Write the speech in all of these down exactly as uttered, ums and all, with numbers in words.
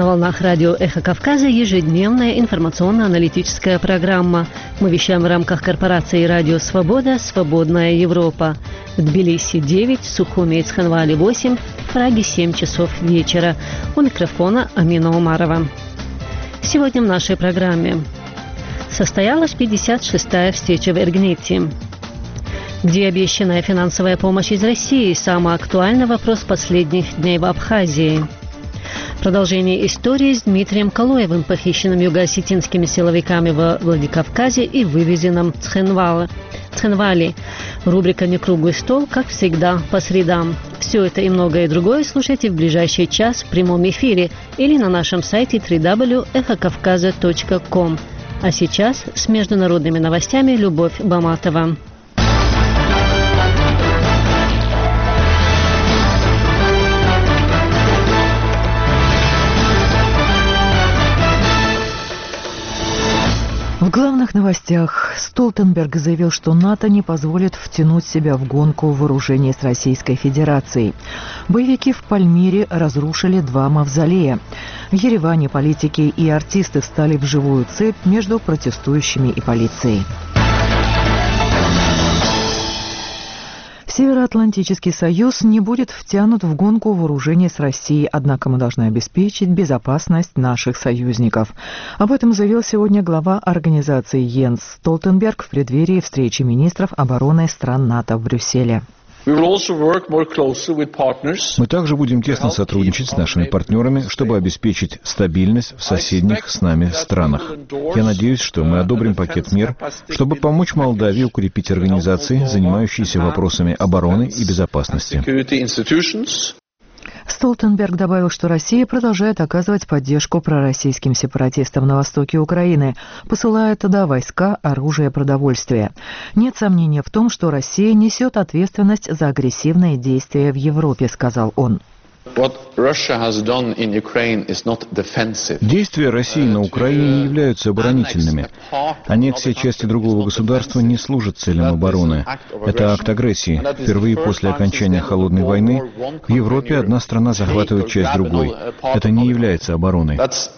На волнах радио «Эхо Кавказа» ежедневная информационно-аналитическая программа. Мы вещаем в рамках корпорации «Радио Свобода. Свободная Европа». В Тбилиси девять, Сухуми и Цхинвале восемь, в Праге семь часов вечера. У микрофона Амина Умарова. Сегодня в нашей программе состоялась пятьдесят шестая встреча в Эргнете. Где обещанная финансовая помощь из России? Самый актуальный вопрос последних дней в Абхазии. Продолжение истории с Дмитрием Калоевым, похищенным юго-осетинскими силовиками во Владикавказе и вывезенным в Цхинвале. Рубрика «Не круглый стол», как всегда, по средам. Все это и многое другое слушайте в ближайший час в прямом эфире или на нашем сайте дабл ю дабл ю дабл ю точка эхо кавказа точка ком. А сейчас с международными новостями Любовь Баматова. В главных новостях Столтенберг заявил, что НАТО не позволит втянуть себя в гонку вооружений с Российской Федерацией. Боевики в Пальмире разрушили два мавзолея. В Ереване политики и артисты встали в живую цепь между протестующими и полицией. Североатлантический союз не будет втянут в гонку вооружений с Россией, однако мы должны обеспечить безопасность наших союзников. Об этом заявил сегодня глава организации Йенс Столтенберг в преддверии встречи министров обороны стран НАТО в Брюсселе. Мы также будем тесно сотрудничать с нашими партнерами, чтобы обеспечить стабильность в соседних с нами странах. Я надеюсь, что мы одобрим пакет мер, чтобы помочь Молдавии укрепить организации, занимающиеся вопросами обороны и безопасности. Столтенберг добавил, что Россия продолжает оказывать поддержку пророссийским сепаратистам на востоке Украины, посылая туда войска, оружие, продовольствие. Нет сомнения в том, что Россия несет ответственность за агрессивные действия в Европе, сказал он. Действия России на Украине не являются оборонительными. Аннексия части другого государства не служит целям обороны. Это акт агрессии. Впервые после окончания Холодной войны в Европе одна страна захватывает часть другой. Это не является обороной.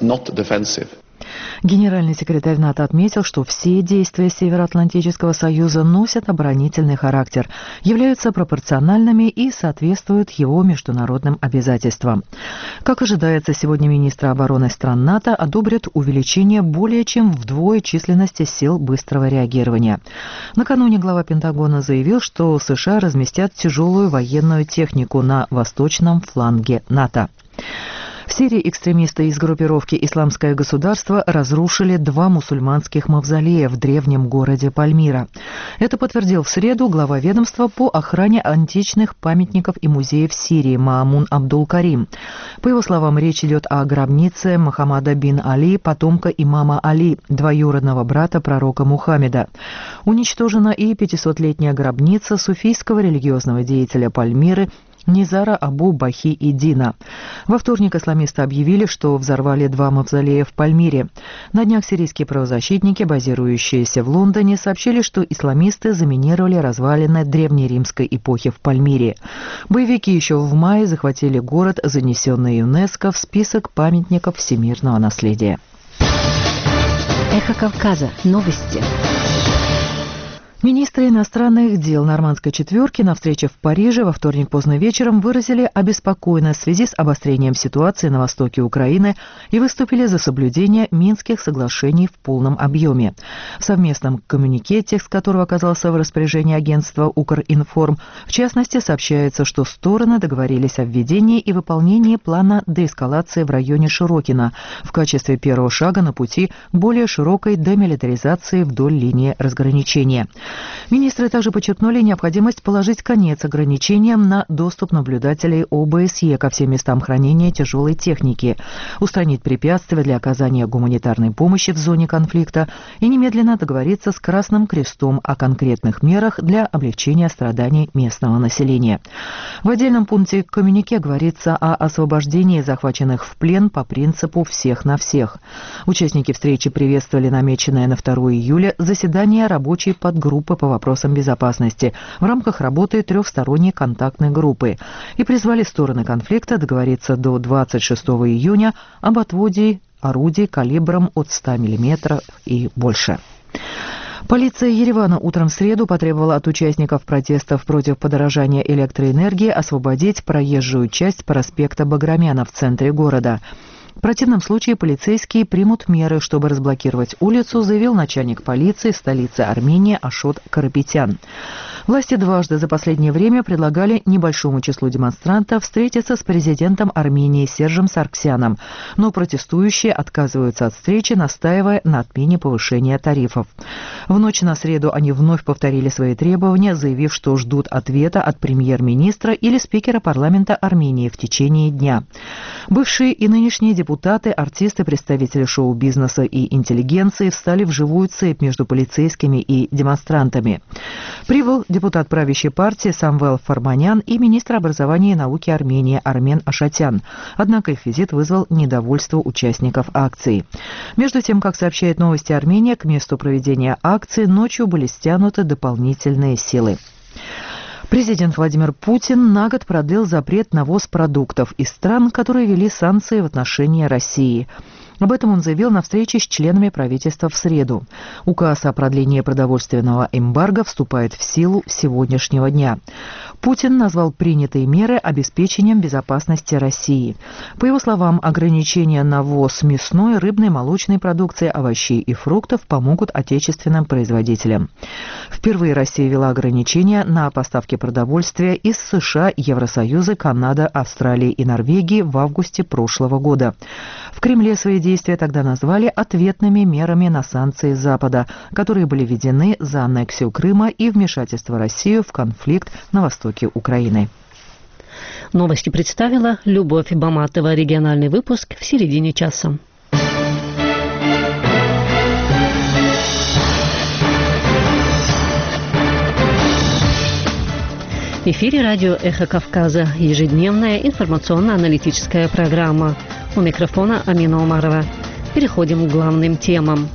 Генеральный секретарь НАТО отметил, что все действия Североатлантического союза носят оборонительный характер, являются пропорциональными и соответствуют его международным обязательствам. Как ожидается, сегодня министры обороны стран НАТО одобрят увеличение более чем вдвое численности сил быстрого реагирования. Накануне глава Пентагона заявил, что США разместят тяжелую военную технику на восточном фланге НАТО. В Сирии экстремисты из группировки «Исламское государство» разрушили два мусульманских мавзолея в древнем городе Пальмира. Это подтвердил в среду глава ведомства по охране античных памятников и музеев Сирии Маамун Абдул-Карим. По его словам, речь идет о гробнице Мухаммада бин Али, потомка имама Али, двоюродного брата пророка Мухаммеда. Уничтожена и пятисотлетняя гробница суфийского религиозного деятеля Пальмиры Низара Абу Бахи Идина. Во вторник исламисты объявили, что взорвали два мавзолея в Пальмире. На днях сирийские правозащитники, базирующиеся в Лондоне, сообщили, что исламисты заминировали развалины древнеримской эпохи в Пальмире. Боевики еще в мае захватили город, занесенный ЮНЕСКО в список памятников всемирного наследия. Эхо Кавказа. Новости. Министры иностранных дел нормандской четверки на встрече в Париже во вторник поздно вечером выразили обеспокоенность в связи с обострением ситуации на востоке Украины и выступили за соблюдение Минских соглашений в полном объеме. В совместном коммюнике, текст которого оказался в распоряжении агентства «Укринформ», в частности, сообщается, что стороны договорились о введении и выполнении плана деэскалации в районе Широкино в качестве первого шага на пути к более широкой демилитаризации вдоль линии разграничения. Министры также подчеркнули необходимость положить конец ограничениям на доступ наблюдателей ОБСЕ ко всем местам хранения тяжелой техники, устранить препятствия для оказания гуманитарной помощи в зоне конфликта и немедленно договориться с Красным Крестом о конкретных мерах для облегчения страданий местного населения. В отдельном пункте коммюнике говорится о освобождении захваченных в плен по принципу «всех на всех». Участники встречи приветствовали намеченное на второе июля заседание рабочей подгруппы группы по вопросам безопасности в рамках работы трехсторонней контактной группы и призвали стороны конфликта договориться до двадцать шестого июня об отводе орудий калибром от ста миллиметров и больше. Полиция Еревана утром в среду потребовала от участников протестов против подорожания электроэнергии освободить проезжую часть проспекта Баграмяна в центре города. В противном случае полицейские примут меры, чтобы разблокировать улицу, заявил начальник полиции столицы Армении Ашот Карапетян. Власти дважды за последнее время предлагали небольшому числу демонстрантов встретиться с президентом Армении Сержем Сарксяном, но протестующие отказываются от встречи, настаивая на отмене повышения тарифов. В ночь на среду они вновь повторили свои требования, заявив, что ждут ответа от премьер-министра или спикера парламента Армении в течение дня. Бывшие и нынешние депутаты, артисты, представители шоу-бизнеса и интеллигенции встали в живую цепь между полицейскими и демонстрантами. Прибыл депутат правящей партии Самвел Фарманян и министр образования и науки Армении Армен Ашатян. Однако их визит вызвал недовольство участников акции. Между тем, как сообщает «Новости Армения», к месту проведения акции ночью были стянуты дополнительные силы. Президент Владимир Путин на год продлил запрет на ввоз продуктов из стран, которые ввели санкции в отношении России. Об этом он заявил на встрече с членами правительства в среду. Указ о продлении продовольственного эмбарго вступает в силу с сегодняшнего дня. Путин назвал принятые меры обеспечением безопасности России. По его словам, ограничения на ввоз мясной, рыбной, молочной продукции, овощей и фруктов помогут отечественным производителям. Впервые Россия ввела ограничения на поставки продовольствия из США, Евросоюза, Канады, Австралии и Норвегии в августе прошлого года. В Кремле свои действия тогда назвали ответными мерами на санкции Запада, которые были введены за аннексию Крыма и вмешательство России в конфликт на востоке Украины. Новости представила Любовь Баматова. Региональный выпуск в середине часа. В эфире радио «Эхо Кавказа». Ежедневная информационно-аналитическая программа. У микрофона Амина Умарова. Переходим к главным темам.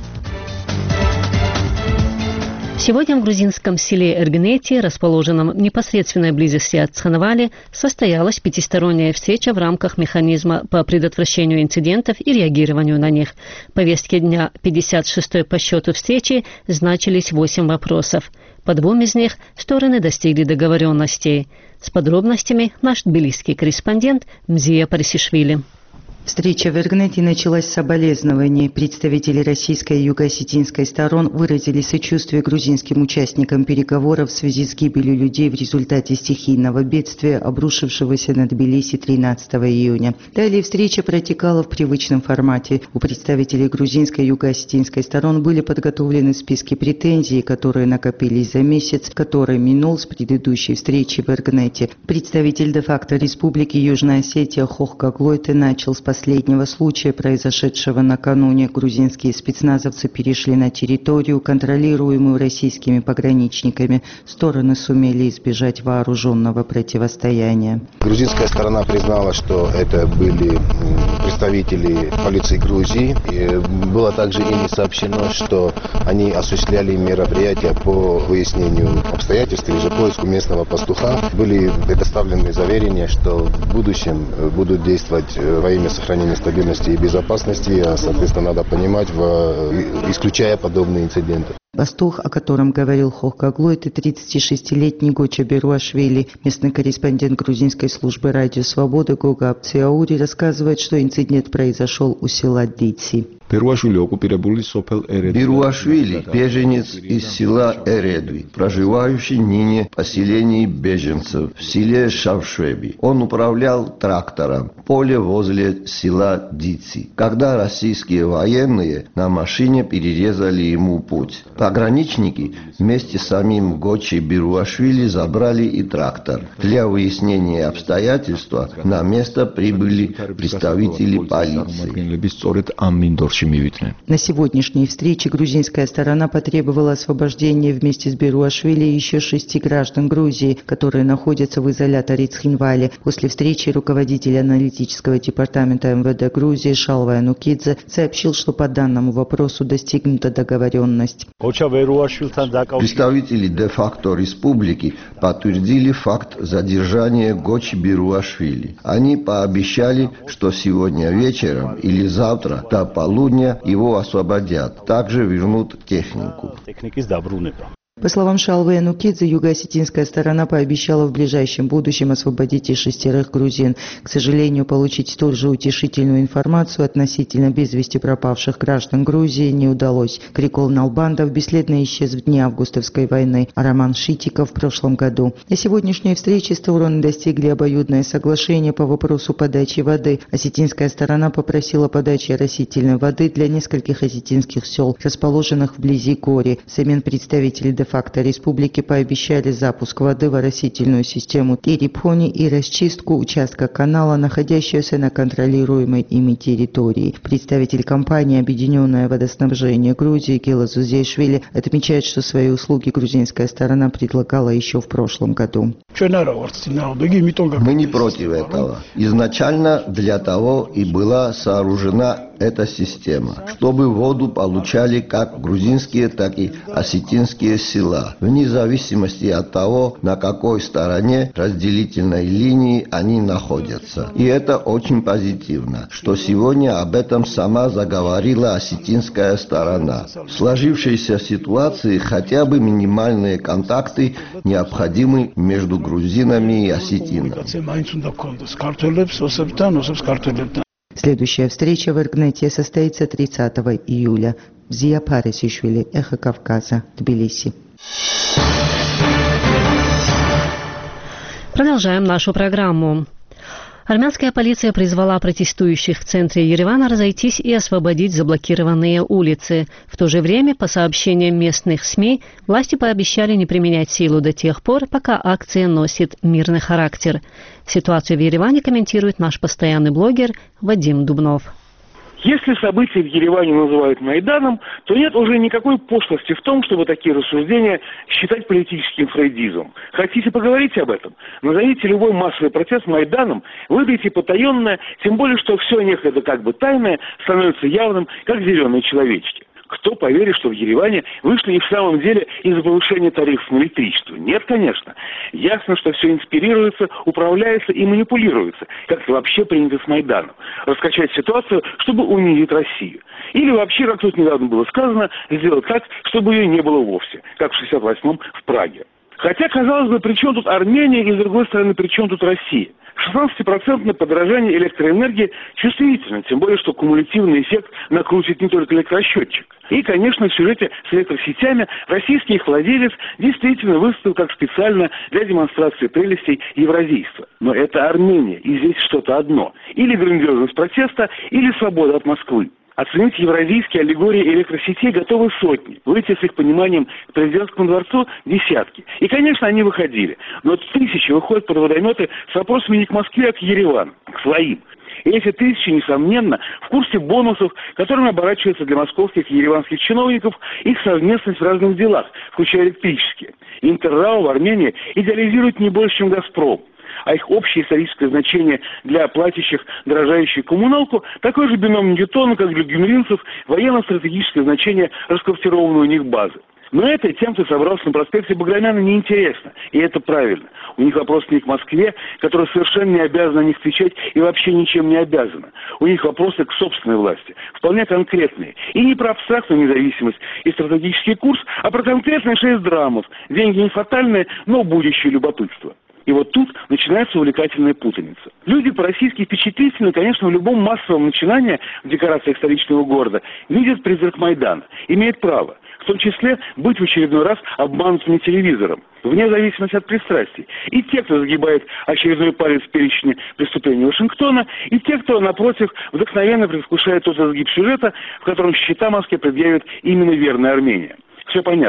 Сегодня в грузинском селе Эргнети, расположенном в непосредственной близости от Цхинвали, состоялась пятисторонняя встреча в рамках механизма по предотвращению инцидентов и реагированию на них. В повестке дня пятьдесят шестой по счету встречи значились восемь вопросов. По двум из них стороны достигли договоренностей. С подробностями наш тбилисский корреспондент Мзия Парисишвили. Встреча в Эргнети началась с соболезнований. Представители российской и юго-осетинской сторон выразили сочувствие грузинским участникам переговоров в связи с гибелью людей в результате стихийного бедствия, обрушившегося на Тбилиси тринадцатого июня. Далее встреча протекала в привычном формате. У представителей грузинской и юго-осетинской сторон были подготовлены списки претензий, которые накопились за месяц, который минул с предыдущей встречи в Эргнете. Представитель де-факто Республики Южная Осетия Хохгаглойте начал с последнего случая, произошедшего накануне. Грузинские спецназовцы перешли на территорию, контролируемую российскими пограничниками. Стороны сумели избежать вооруженного противостояния. Грузинская сторона признала, что это были представители полиции Грузии. И было также ими сообщено, что они осуществляли мероприятия по выяснению обстоятельств или же поиску местного пастуха. Были предоставлены заверения, что в будущем будут действовать во имя сохранения стабильности и безопасности, а, соответственно, надо понимать, в, исключая подобные инциденты. Пастух, о котором говорил Хохгаглой, это тридцатишестилетний Гоча Беруашвили. Местный корреспондент грузинской службы радио «Свобода» Гога Апциаури рассказывает, что инцидент произошел у села Дици. Беруашвили – беженец из села Эредви, проживающий ныне в поселении беженцев в селе Шавшеби. Он управлял трактором в поле возле села Дици, когда российские военные на машине перерезали ему путь. Пограничники вместе с самим Гочи Беруашвили забрали и трактор. Для выяснения обстоятельств на место прибыли представители полиции. ущемительны. На сегодняшней встрече грузинская сторона потребовала освобождения вместе с Беруашвили еще шести граждан Грузии, которые находятся в изоляторе Цхинвали. После встречи руководитель аналитического департамента эм вэ дэ Грузии Шалва Янукидзе сообщил, что по данному вопросу достигнута договоренность. Представители де-факто республики подтвердили факт задержания Гочи Беруашвили. Они пообещали, что сегодня вечером или завтра до полудня его освободят. Также вернут технику. По словам Шалвы Янукидзе, юго-осетинская сторона пообещала в ближайшем будущем освободить и шестерых грузин. К сожалению, получить столь же утешительную информацию относительно без вести пропавших граждан Грузии не удалось. Крикол Налбандов бесследно исчез в дни августовской войны, а Роман Шитиков в прошлом году. На сегодняшней встрече стороны достигли обоюдное соглашение по вопросу подачи воды. Осетинская сторона попросила подачи оросительной воды для нескольких осетинских сел, расположенных вблизи Гори. Взамен представители де-факто республики пообещали запуск воды в оросительную систему Терипхони и расчистку участка канала, находящегося на контролируемой ими территории. Представитель компании «Объединенное водоснабжение Грузии» Гела Зузейшвили отмечает, что свои услуги грузинская сторона предлагала еще в прошлом году. Мы не против этого. Изначально для того и была сооружена эта система, чтобы воду получали как грузинские, так и осетинские села, вне зависимости от того, на какой стороне разделительной линии они находятся. И это очень позитивно, что сегодня об этом сама заговорила осетинская сторона. В сложившейся ситуации хотя бы минимальные контакты необходимы между грузинами и осетинами. Следующая встреча в Иргнете состоится тридцатого июля. Зия Парисишвили, Эхо Кавказа, Тбилиси. Продолжаем нашу программу. Армянская полиция призвала протестующих в центре Еревана разойтись и освободить заблокированные улицы. В то же время, по сообщениям местных СМИ, власти пообещали не применять силу до тех пор, пока акция носит мирный характер. Ситуацию в Ереване комментирует наш постоянный блогер Вадим Дубнов. Если события в Ереване называют Майданом, то нет уже никакой пошлости в том, чтобы такие рассуждения считать политическим фрейдизмом. Хотите поговорить об этом? Назовите любой массовый протест Майданом, выбейте потаенное, тем более, что все некогда как бы тайное становится явным, как зеленые человечки. Кто поверит, что в Ереване вышли и в самом деле из-за повышения тарифов на электричество? Нет, конечно. Ясно, что все инспирируется, управляется и манипулируется, как это вообще принято с Майданом. Раскачать ситуацию, чтобы унизить Россию. Или вообще, как тут недавно было сказано, сделать так, чтобы ее не было вовсе, как в шестьдесят восьмом в Праге. Хотя, казалось бы, при чем тут Армения и, с другой стороны, при чем тут Россия? шестнадцатипроцентное подорожание электроэнергии чувствительно, тем более, что кумулятивный эффект накрутит не только электросчетчик. И, конечно, в сюжете с электросетями российский их владелец действительно выступил как специально для демонстрации прелестей евразийства. Но это Армения, и здесь что-то одно. Или грандиозность протеста, или свобода от Москвы. Оценить евразийские аллегории электросетей готовы сотни. Выйти с их пониманием к президентскому дворцу – десятки. И, конечно, они выходили. Но тысячи выходят под водометы с вопросами не к Москве, а к Еревану, к своим. И эти тысячи, несомненно, в курсе бонусов, которыми оборачивается для московских и ереванских чиновников их совместность в разных делах, включая электрические. Интеррао в Армении идеализирует не больше, чем «Газпром». А их общее историческое значение для платящих дорожающую коммуналку такой же бином Ньютона, как для гюмринцев военно-стратегическое значение расквартированной у них базы. Но это тем, кто собрался на проспекте Баграмяна, неинтересно. И это правильно. У них вопрос не к Москве, которая совершенно не обязана о них кричать и вообще ничем не обязана. У них вопросы к собственной власти. Вполне конкретные. И не про абстрактную независимость и стратегический курс, а про конкретные шесть драмов. Деньги не фатальные, но будущее любопытство. И вот тут начинается увлекательная путаница. Люди по-российски впечатлительны, конечно, в любом массовом начинании в декорациях столичного города видят призрак Майдана. Имеют право. В том числе быть в очередной раз обманутыми телевизором, вне зависимости от пристрастий. И те, кто загибает очередной палец в перечне преступлений Вашингтона, и те, кто, напротив, вдохновенно предвкушает тот изгиб сюжета, в котором счета Москве предъявит именно верная Армения. Все понятно.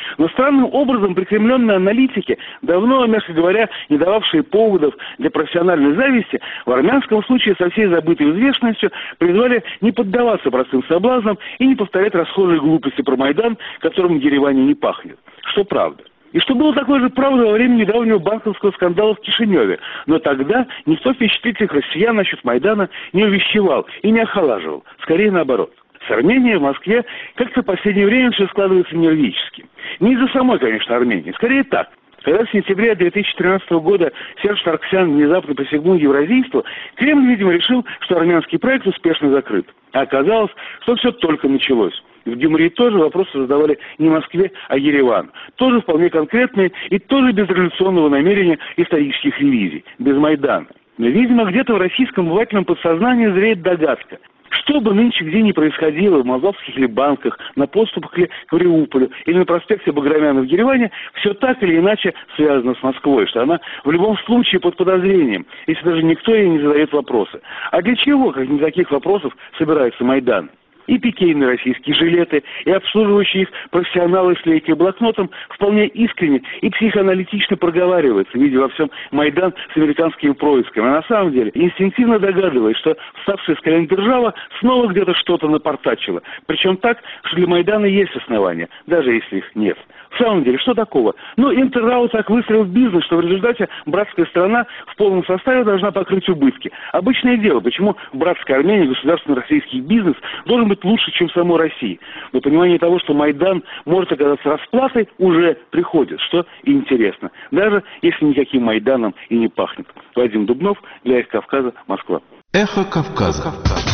Но странным образом прикремленные аналитики, давно, мягко говоря, не дававшие поводов для профессиональной зависти, в армянском случае со всей забытой взвешенностью призвали не поддаваться простым соблазнам и не повторять расхожие глупости про Майдан, которым в Ереване не пахнет. Что правда. И что было такое же правда во время недавнего банковского скандала в Кишиневе. Но тогда никто впечатлительных россиян насчет Майдана не увещевал и не охолаживал. Скорее наоборот. С Арменией в Москве как-то в последнее время все складывается нервически. Не из-за самой, конечно, Армении. Скорее так. Когда в сентябре две тысячи тринадцатого года Серж Саргсян внезапно присягнул евразийству, Кремль, видимо, решил, что армянский проект успешно закрыт. А оказалось, что все только началось. В Гюмри тоже вопросы задавали не Москве, а Еревану. Тоже вполне конкретные и тоже без революционного намерения исторических ревизий, без Майдана. Но, видимо, где-то в российском обывательном подсознании зреет догадка. Что бы нынче где ни происходило в молдавских ли банках, на подступах к Мариуполю или на проспекте Баграмяна в Ереване, все так или иначе связано с Москвой, что она в любом случае под подозрением, если даже никто ей не задает вопросы. А для чего, как ни таких вопросов, собирается Майдан? И пикейные российские жилеты, и обслуживающие их профессионалы с лейкой и блокнотом вполне искренне и психоаналитично проговариваются, видя во всем Майдан с американскими происками. А на самом деле инстинктивно догадываясь, что вставшая с колен держава снова где-то что-то напортачила. Причем так, что для Майдана есть основания, даже если их нет. В самом деле, что такого? Ну, Интеррау так выстроил бизнес, что в результате братская страна в полном составе должна покрыть убытки. Обычное дело, почему в братской Армении государственный российский бизнес должен быть лучше, чем в самой России. Но понимание того, что Майдан может оказаться расплатой, уже приходит, что интересно. Даже если никаким Майданом и не пахнет. Вадим Дубнов, для «Эхо Кавказа», Москва. Эхо Кавказа.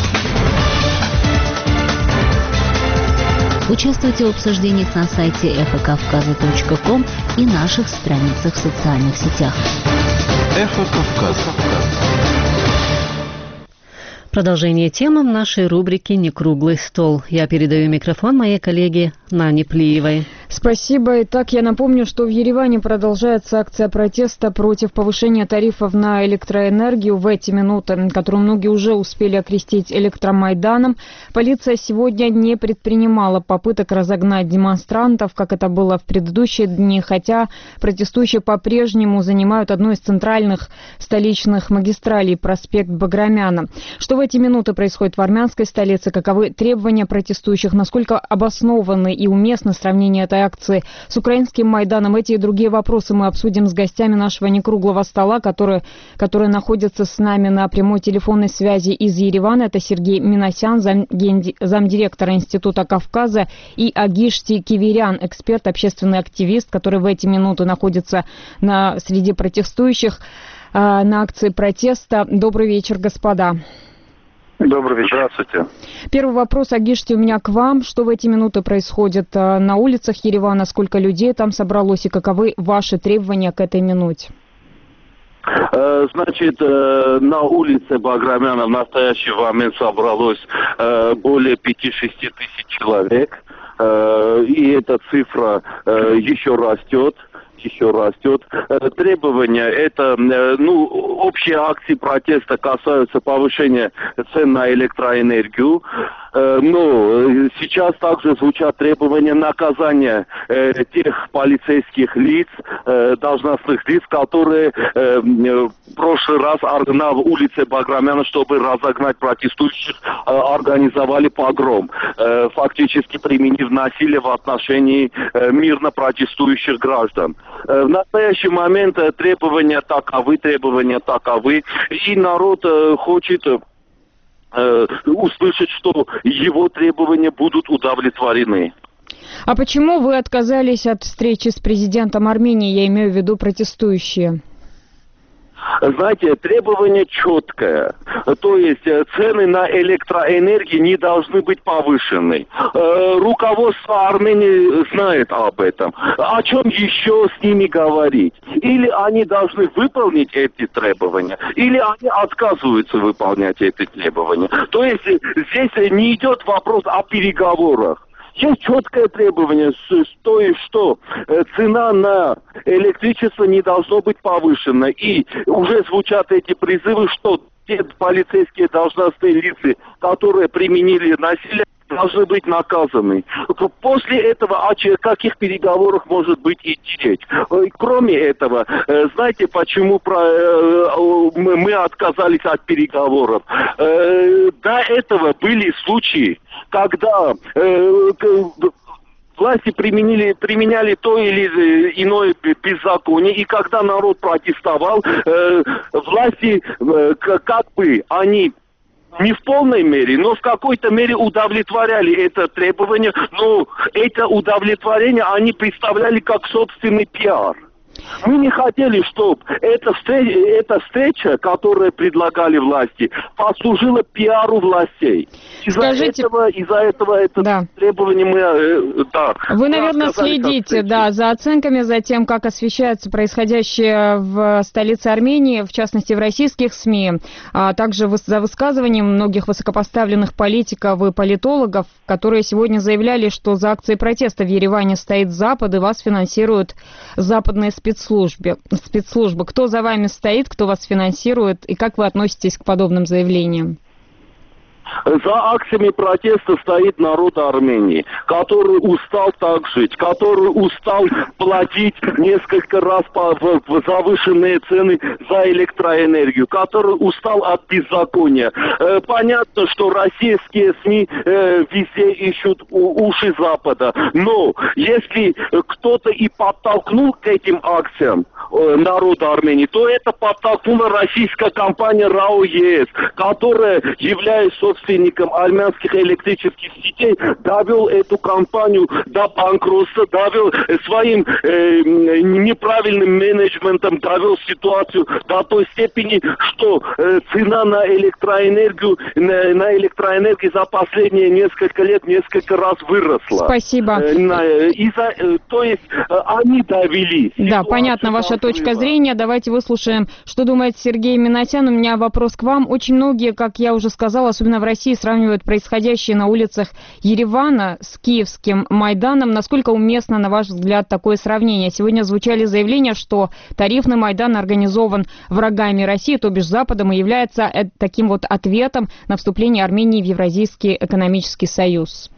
Участвуйте в обсуждениях на сайте эхо кавказа точка ком и наших страницах в социальных сетях. Эхо Кавказа. Продолжение темы в нашей рубрике «Некруглый стол». Я передаю микрофон моей коллеге Нане Плиевой. Спасибо. Итак, я напомню, что в Ереване продолжается акция протеста против повышения тарифов на электроэнергию в эти минуты, которую многие уже успели окрестить электромайданом. Полиция сегодня не предпринимала попыток разогнать демонстрантов, как это было в предыдущие дни, хотя протестующие по-прежнему занимают одну из центральных столичных магистралей, проспект Баграмяна. Что в эти минуты происходит в армянской столице, каковы требования протестующих, насколько обоснованы и уместно сравнение этой акции с украинским Майданом. Эти и другие вопросы мы обсудим с гостями нашего некруглого стола, которые, которые находятся с нами на прямой телефонной связи из Еревана. Это Сергей Минасян, зам, замдиректора Института Кавказа, и Агишти Киверян, эксперт, общественный активист, который в эти минуты находится на, среди протестующих э, на акции протеста. Добрый вечер, господа. Добрый вечер. Здравствуйте. Первый вопрос, Агишти, у меня к вам. Что в эти минуты происходит на улицах Еревана? Сколько людей там собралось и каковы ваши требования к этой минуте? Значит, на улице Баграмяна в настоящий момент собралось более пяти-шести тысяч человек. И эта цифра еще растет. еще растет. Требования, это, ну, общие акции протеста касаются повышения цен на электроэнергию. Но сейчас также звучат требования наказания тех полицейских лиц, должностных лиц, которые в прошлый раз на улице Баграмяна, чтобы разогнать протестующих, организовали погром, фактически применив насилие в отношении мирно протестующих граждан. В настоящий момент требования таковы, требования таковы, и народ хочет услышать, что его требования будут удовлетворены. А почему вы отказались от встречи с президентом Армении, я имею в виду протестующие? Знаете, требование четкое. То есть цены на электроэнергию не должны быть повышены. Руководство Армении знает об этом. О чем еще с ними говорить? Или они должны выполнить эти требования, или они отказываются выполнять эти требования. То есть здесь не идет вопрос о переговорах. Есть четкое требование, что и что. Цена на электричество не должно быть повышена. И уже звучат эти призывы, что те полицейские должностные лица, которые применили насилие, должны быть наказаны. После этого о каких переговорах может быть идти речь? Кроме этого, знаете, почему мы отказались от переговоров? До этого были случаи, когда власти применили, применяли то или иное беззаконие, и когда народ протестовал, э, власти, э, как бы, они не в полной мере, но в какой-то мере удовлетворяли это требование, но это удовлетворение они представляли как собственный пиар. Мы не хотели, чтобы эта встреча, эта встреча, которую предлагали власти, послужила пиару властей. Из-за Скажите... этого, из-за этого это да. требование мы... Э, да, Вы, наверное, следите да, за оценками, за тем, как освещается происходящее в столице Армении, в частности, в российских СМИ, а также за высказыванием многих высокопоставленных политиков и политологов, которые сегодня заявляли, что за акцией протеста в Ереване стоит Запад и вас финансируют западные спецслужбы. Спецслужбы. спецслужбы. Кто за вами стоит, кто вас финансирует и как вы относитесь к подобным заявлениям? За акциями протеста стоит народ Армении, который устал так жить, который устал платить несколько раз по в завышенные цены за электроэнергию, который устал от беззакония. Э, понятно, что российские СМИ э, везде ищут уши Запада, но если кто-то и подтолкнул к этим акциям э, народа Армении, то это подтолкнула российская компания РАО-ЕС, которая является собственником армянских электрических сетей, довел эту компанию до банкротства, довел своим э, неправильным менеджментом, довел ситуацию до той степени, что э, цена на электроэнергию, на, на электроэнергию за последние несколько лет несколько раз выросла. Спасибо. Э, на, из-за, э, то есть э, они довели. Да, понятно, ваша точка зрения. Давайте выслушаем, что думает Сергей Минасян. У меня вопрос к вам. Очень многие, как я уже сказала, особенно в России, сравнивают происходящее на улицах Еревана с киевским Майданом. Насколько уместно, на ваш взгляд, такое сравнение? Сегодня звучали заявления, что тарифный Майдан организован врагами России, то бишь Западом, и является таким вот ответом на вступление Армении в Евразийский экономический союз.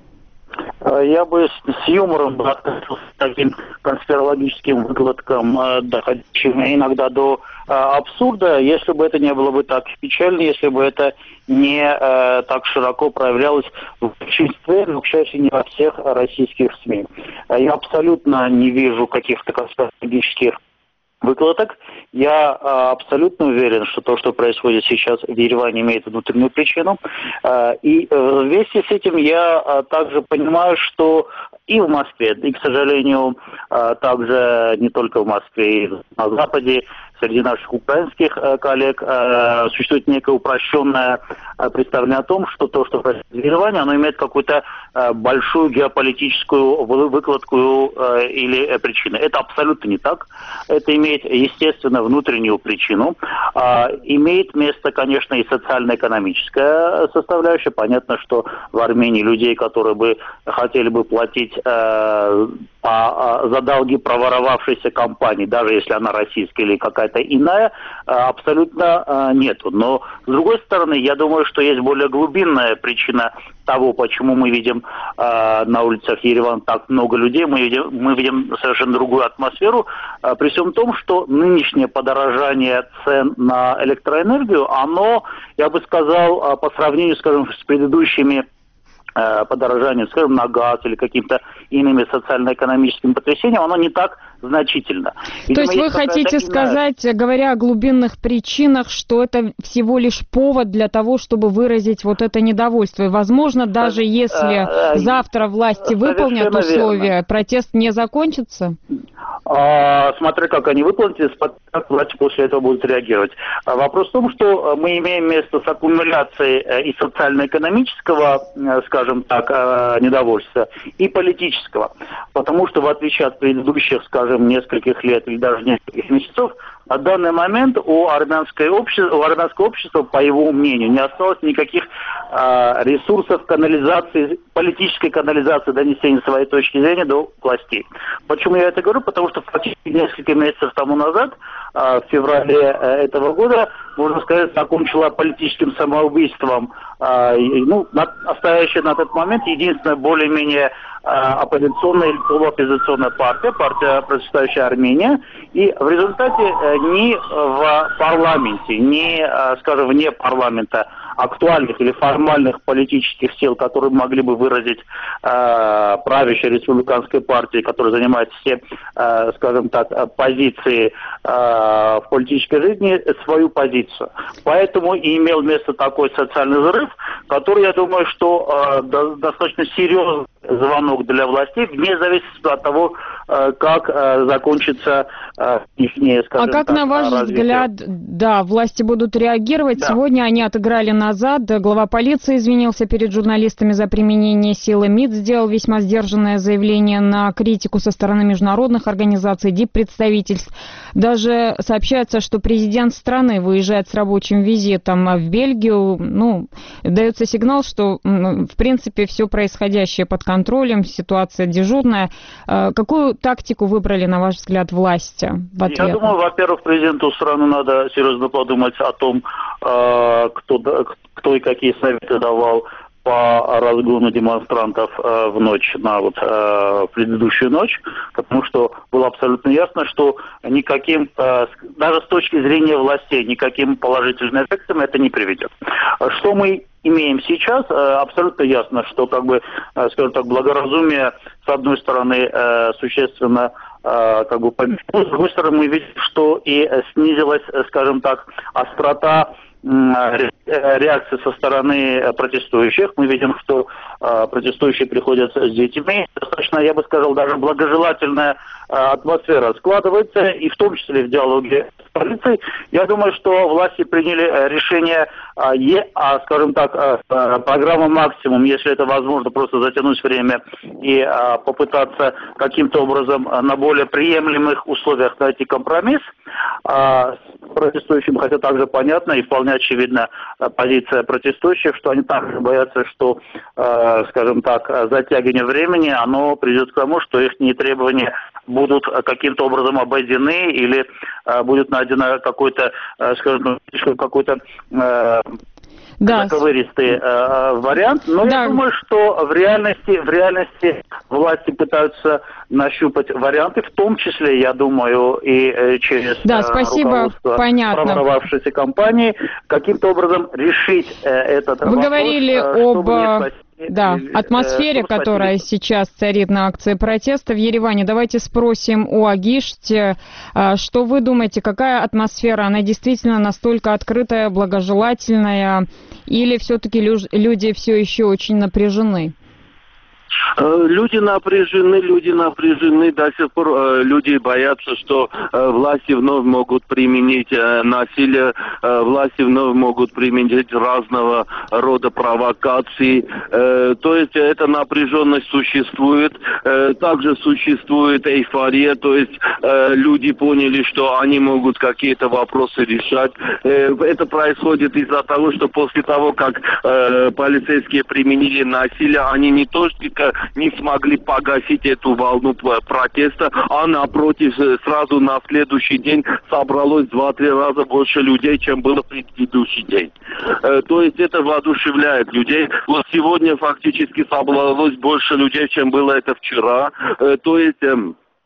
Я бы с юмором относился к таким конспирологическим выкладкам, доходящим иногда до абсурда, если бы это не было бы так печально, если бы это не э, так широко проявлялось в большинстве, но, к счастью, не во всех российских СМИ. Я абсолютно не вижу каких-то конспирологических выкладок. Я а, абсолютно уверен, что то, что происходит сейчас в Ереване, имеет внутреннюю причину. А, и а, вместе с этим я а, также понимаю, что и в Москве, и, к сожалению, а, также не только в Москве, и на Западе, среди наших украинских э, коллег э, существует некое упрощенное э, представление о том, что то, что происходит в Ереване, оно имеет какую-то э, большую геополитическую выкладку э, или э, причину. Это абсолютно не так. Это имеет, естественно, внутреннюю причину. Э, имеет место, конечно, и социально-экономическая составляющая. Понятно, что в Армении людей, которые бы хотели бы платить э, по, за долги проворовавшейся компании, даже если она российская или какая-то иная, абсолютно нету. Но, с другой стороны, я думаю, что есть более глубинная причина того, почему мы видим на улицах Еревана так много людей. Мы видим, мы видим совершенно другую атмосферу, при всем том, что нынешнее подорожание цен на электроэнергию, оно, я бы сказал, по сравнению, скажем, с предыдущими подорожанием, скажем, на газ или каким-то иными социально-экономическими потрясениями, оно не так значительно. И, То есть вы хотите сказать, иная... говоря о глубинных причинах, что это всего лишь повод для того, чтобы выразить вот это недовольство. И, возможно, даже если завтра власти выполнят условия, верно. Протест не закончится? А, смотря как они выполнят, как власти после этого будут реагировать. А вопрос в том, что мы имеем место с аккумуляцией и социально-экономического, скажем так, недовольства, и политического. Потому что, в отличие от предыдущих, скажем, нескольких лет или даже нескольких месяцев, на данный момент у армянского общества, у армянского общества, по его мнению, не осталось никаких э, ресурсов канализации, политической канализации, донесения своей точки зрения до властей. Почему я это говорю? Потому что фактически несколько месяцев тому назад в феврале этого года, можно сказать, закончила политическим самоубийством, ну, настоящая на тот момент единственная более-менее оппозиционная или полуоппозиционная партия, партия «Процветающая Армения». И в результате ни в парламенте, ни, скажем, вне парламента актуальных или формальных политических сил, которые могли бы выразить э, правящей республиканской партии, которая занимает все, э, скажем так, позиции э, в политической жизни, свою позицию. Поэтому и имел место такой социальный взрыв, который, я думаю, что э, до, достаточно серьезный звонок для властей, вне зависимости от того, э, как э, закончится э, их, скажем А как, так, на ваш развитие. взгляд, да, власти будут реагировать? Да. Сегодня они отыграли назад. Глава полиции извинился перед журналистами за применение силы. МИД сделал весьма сдержанное заявление на критику со стороны международных организаций, диппредставительств. Даже сообщается, что президент страны выезжает с рабочим визитом в Бельгию. Ну, дается сигнал, что, в принципе, все происходящее под контролем, ситуация дежурная. Какую тактику выбрали, на ваш взгляд, власти в ответ? Я думаю, во-первых, президенту страны надо серьезно подумать о том, кто, кто и какие советы давал по разгону демонстрантов э, в ночь на вот э, предыдущую ночь, потому что было абсолютно ясно, что никаким, э, даже с точки зрения властей, никаким положительным эффектом это не приведет. Что мы имеем сейчас, э, абсолютно ясно, что, как бы, э, скажем так, благоразумие, с одной стороны, э, существенно э, как бы победило, с другой стороны, мы видим, что и снизилась, скажем так, острота реакции со стороны протестующих. Мы видим, что э, протестующие приходят с детьми. Достаточно, я бы сказал, даже благожелательная э, атмосфера складывается, и в том числе в диалоге с полицией. Я думаю, что власти приняли решение, э, е, а, скажем так, э, программа «Максимум», если это возможно, просто затянуть время и э, попытаться каким-то образом на более приемлемых условиях найти компромисс. Э, протестующим, хотя также понятно и вполне очевидна позиция протестующих, что они также боятся, что, э, скажем так, затягивание времени, оно приведет к тому, что их требования будут каким-то образом обойдены или э, будет найдено какой-то, э, скажем, какой-то э, да. заковыристый э, вариант. Но да. я думаю, что в реальности, в реальности власти пытаются нащупать варианты, в том числе, я думаю, и э, через да, спасибо. руководство Понятно. сформировавшейся компании каким-то образом решить э, этот Вы вопрос. Вы говорили э, об... Да, атмосфере, э, которая сейчас царит на акции протеста в Ереване. Давайте спросим у Агишти, что вы думаете, какая атмосфера? Она действительно настолько открытая, благожелательная, или все-таки люди все еще очень напряжены? Люди напряжены, люди напряжены, до сих пор э, люди боятся, что э, власти вновь могут применить э, насилие, э, власти вновь могут применить разного рода провокации. Э, то есть эта напряженность существует. Э, также существует эйфория, то есть э, люди поняли, что они могут какие-то вопросы решать. Э, это происходит из-за того, что после того, как э, полицейские применили насилие, они не только не смогли погасить эту волну протеста, а напротив, сразу на следующий день собралось два-три раза больше людей, чем было в предыдущий день. Э, то есть это воодушевляет людей. Вот сегодня фактически собралось больше людей, чем было это вчера. Э, то есть... Э,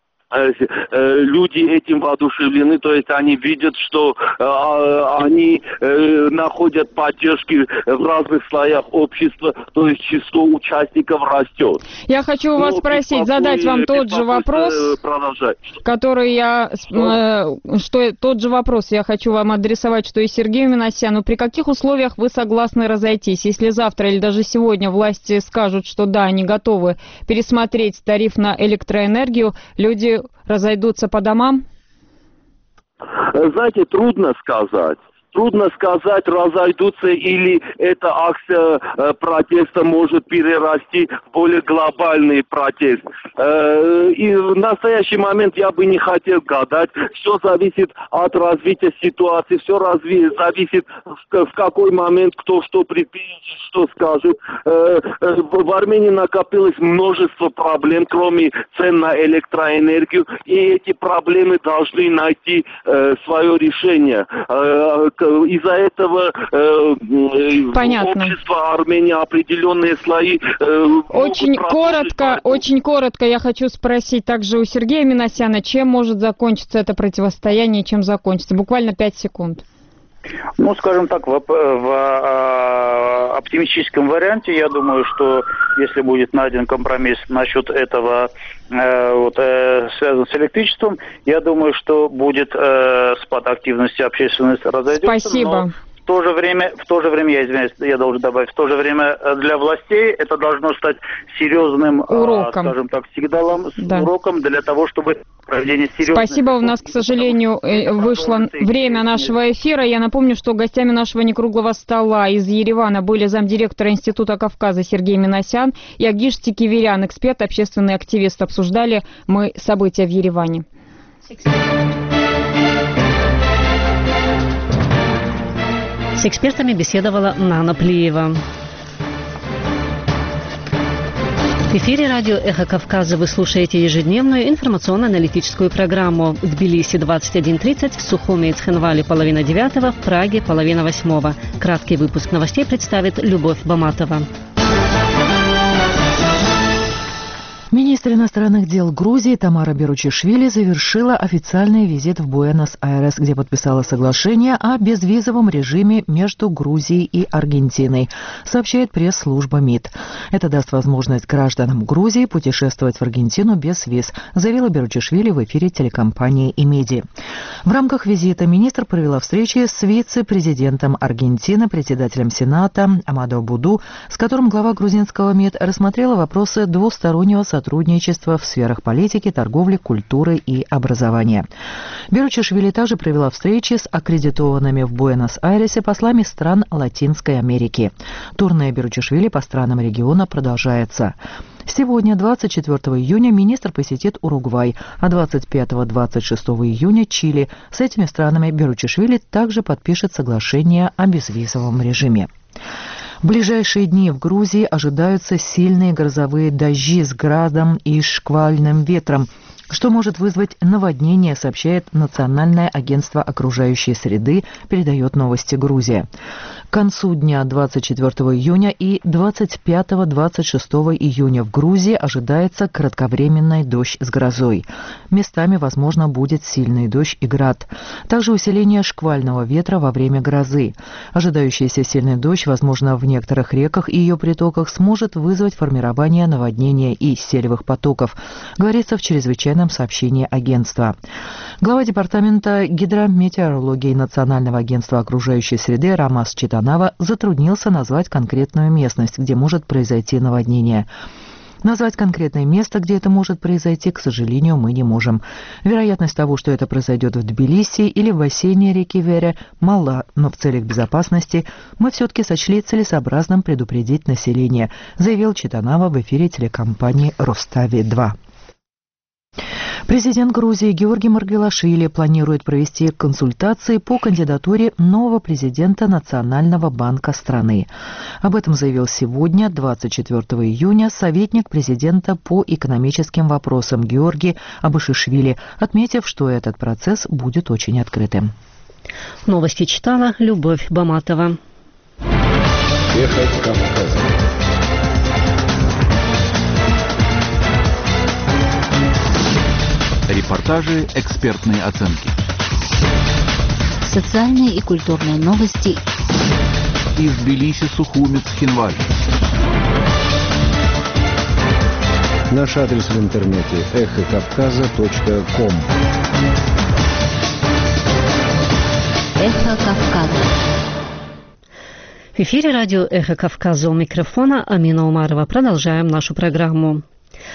люди этим воодушевлены, то есть они видят, что э, они э, находят поддержки в разных слоях общества, то есть число участников растет. Я хочу у вас Но спросить, задать вам тот же вопрос, который я, э, что тот же вопрос я хочу вам адресовать, что и Сергею Минасяну. При каких условиях вы согласны разойтись? Если завтра или даже сегодня власти скажут, что да, они готовы пересмотреть тариф на электроэнергию, люди разойдутся по домам? Знаете, трудно сказать. трудно сказать, разойдутся или эта акция э, протеста может перерасти в более глобальный протест. Э, и в настоящий момент я бы не хотел гадать. Все зависит от развития ситуации, все разви- зависит в, в какой момент кто что предпримет, что скажет. Э, э, в Армении накопилось множество проблем, кроме цен на электроэнергию, и эти проблемы должны найти э, свое решение. Э, из-за этого э, Понятно. общество Армении, определенные слои... Э, очень коротко, очень коротко я хочу спросить также у Сергея Минасяна, чем может закончиться это противостояние и чем закончится? Буквально пять секунд. Ну, скажем так, в, в, в оптимистическом варианте, я думаю, что если будет найден компромисс насчет этого, э, вот, э, связан с электричеством, я думаю, что будет э, спад активности, общественность разойдется. Спасибо. Но в то же время, в то же время, я извиняюсь, я должен добавить, в то же время для властей это должно стать серьезным уроком, э, скажем так, сигналом, да. уроком для того, чтобы проведение серьезных... Спасибо, у нас, к сожалению, вышло время нашего эфира. Я напомню, что гостями нашего некруглого стола из Еревана были замдиректора Института Кавказа Сергей Минасян и Агиш Тикиверян, эксперт, общественный активист. Обсуждали мы события в Ереване. С экспертами беседовала Нана Плиева. В эфире радио «Эхо Кавказа» вы слушаете ежедневную информационно-аналитическую программу. В Тбилиси двадцать один тридцать, в Сухуми и Цхинвале половина девятого, в Праге половина восьмого. Краткий выпуск новостей представит Любовь Баматова. Министр иностранных дел Грузии Тамара Беручишвили завершила официальный визит в Буэнос-Айрес, где подписала соглашение о безвизовом режиме между Грузией и Аргентиной, сообщает пресс-служба МИД. Это даст возможность гражданам Грузии путешествовать в Аргентину без виз, заявила Беручишвили в эфире телекомпании «Имеди». В рамках визита министр провела встречи с вице-президентом Аргентины, председателем Сената Амадо Буду, с которым глава грузинского МИД рассмотрела вопросы двустороннего сотрудничества сотрудничества в сферах политики, торговли, культуры и образования. Беручишвили также провела встречи с аккредитованными в Буэнос-Айресе послами стран Латинской Америки. Турне Беручишвили по странам региона продолжается. Сегодня, двадцать четвёртого июня, министр посетит Уругвай, а двадцать пятого — двадцать шестого июня – Чили. С этими странами Беручишвили также подпишет соглашение о безвизовом режиме. В ближайшие дни в Грузии ожидаются сильные грозовые дожди с градом и шквальным ветром, что может вызвать наводнение, сообщает Национальное агентство окружающей среды, передает новости Грузия. К концу дня двадцать четвёртого июня и двадцать пятого — двадцать шестого июня в Грузии ожидается кратковременный дождь с грозой. Местами, возможно, будет сильный дождь и град. Также усиление шквального ветра во время грозы. Ожидающийся сильный дождь, возможно, в некоторых реках и ее притоках сможет вызвать формирование наводнения и селевых потоков, говорится в чрезвычайном сообщении агентства. Глава департамента гидрометеорологии Национального агентства окружающей среды Рамас Читанава затруднился назвать конкретную местность, где может произойти наводнение. Назвать конкретное место, где это может произойти, к сожалению, мы не можем. Вероятность того, что это произойдет в Тбилиси или в бассейне реки Вере, мала, но в целях безопасности мы все-таки сочли целесообразным предупредить население, заявил Читанава в эфире телекомпании «Рустави-два». Президент Грузии Георгий Маргвелашвили планирует провести консультации по кандидатуре нового президента Национального банка страны. Об этом заявил сегодня, двадцать четвёртого июня, советник президента по экономическим вопросам Георгий Абашишвили, отметив, что этот процесс будет очень открытым. Новости читала Любовь Баматова. Эхо Кавказа. Репортажи, экспертные оценки. Социальные и культурные новости. Из Тбилиси, Сухуми, Цхинвали. Наш адрес в интернете эхо кавказа точка ком. Эхо Кавказа. В эфире радио «Эхо Кавказа», у микрофона Амина Умарова. Продолжаем нашу программу.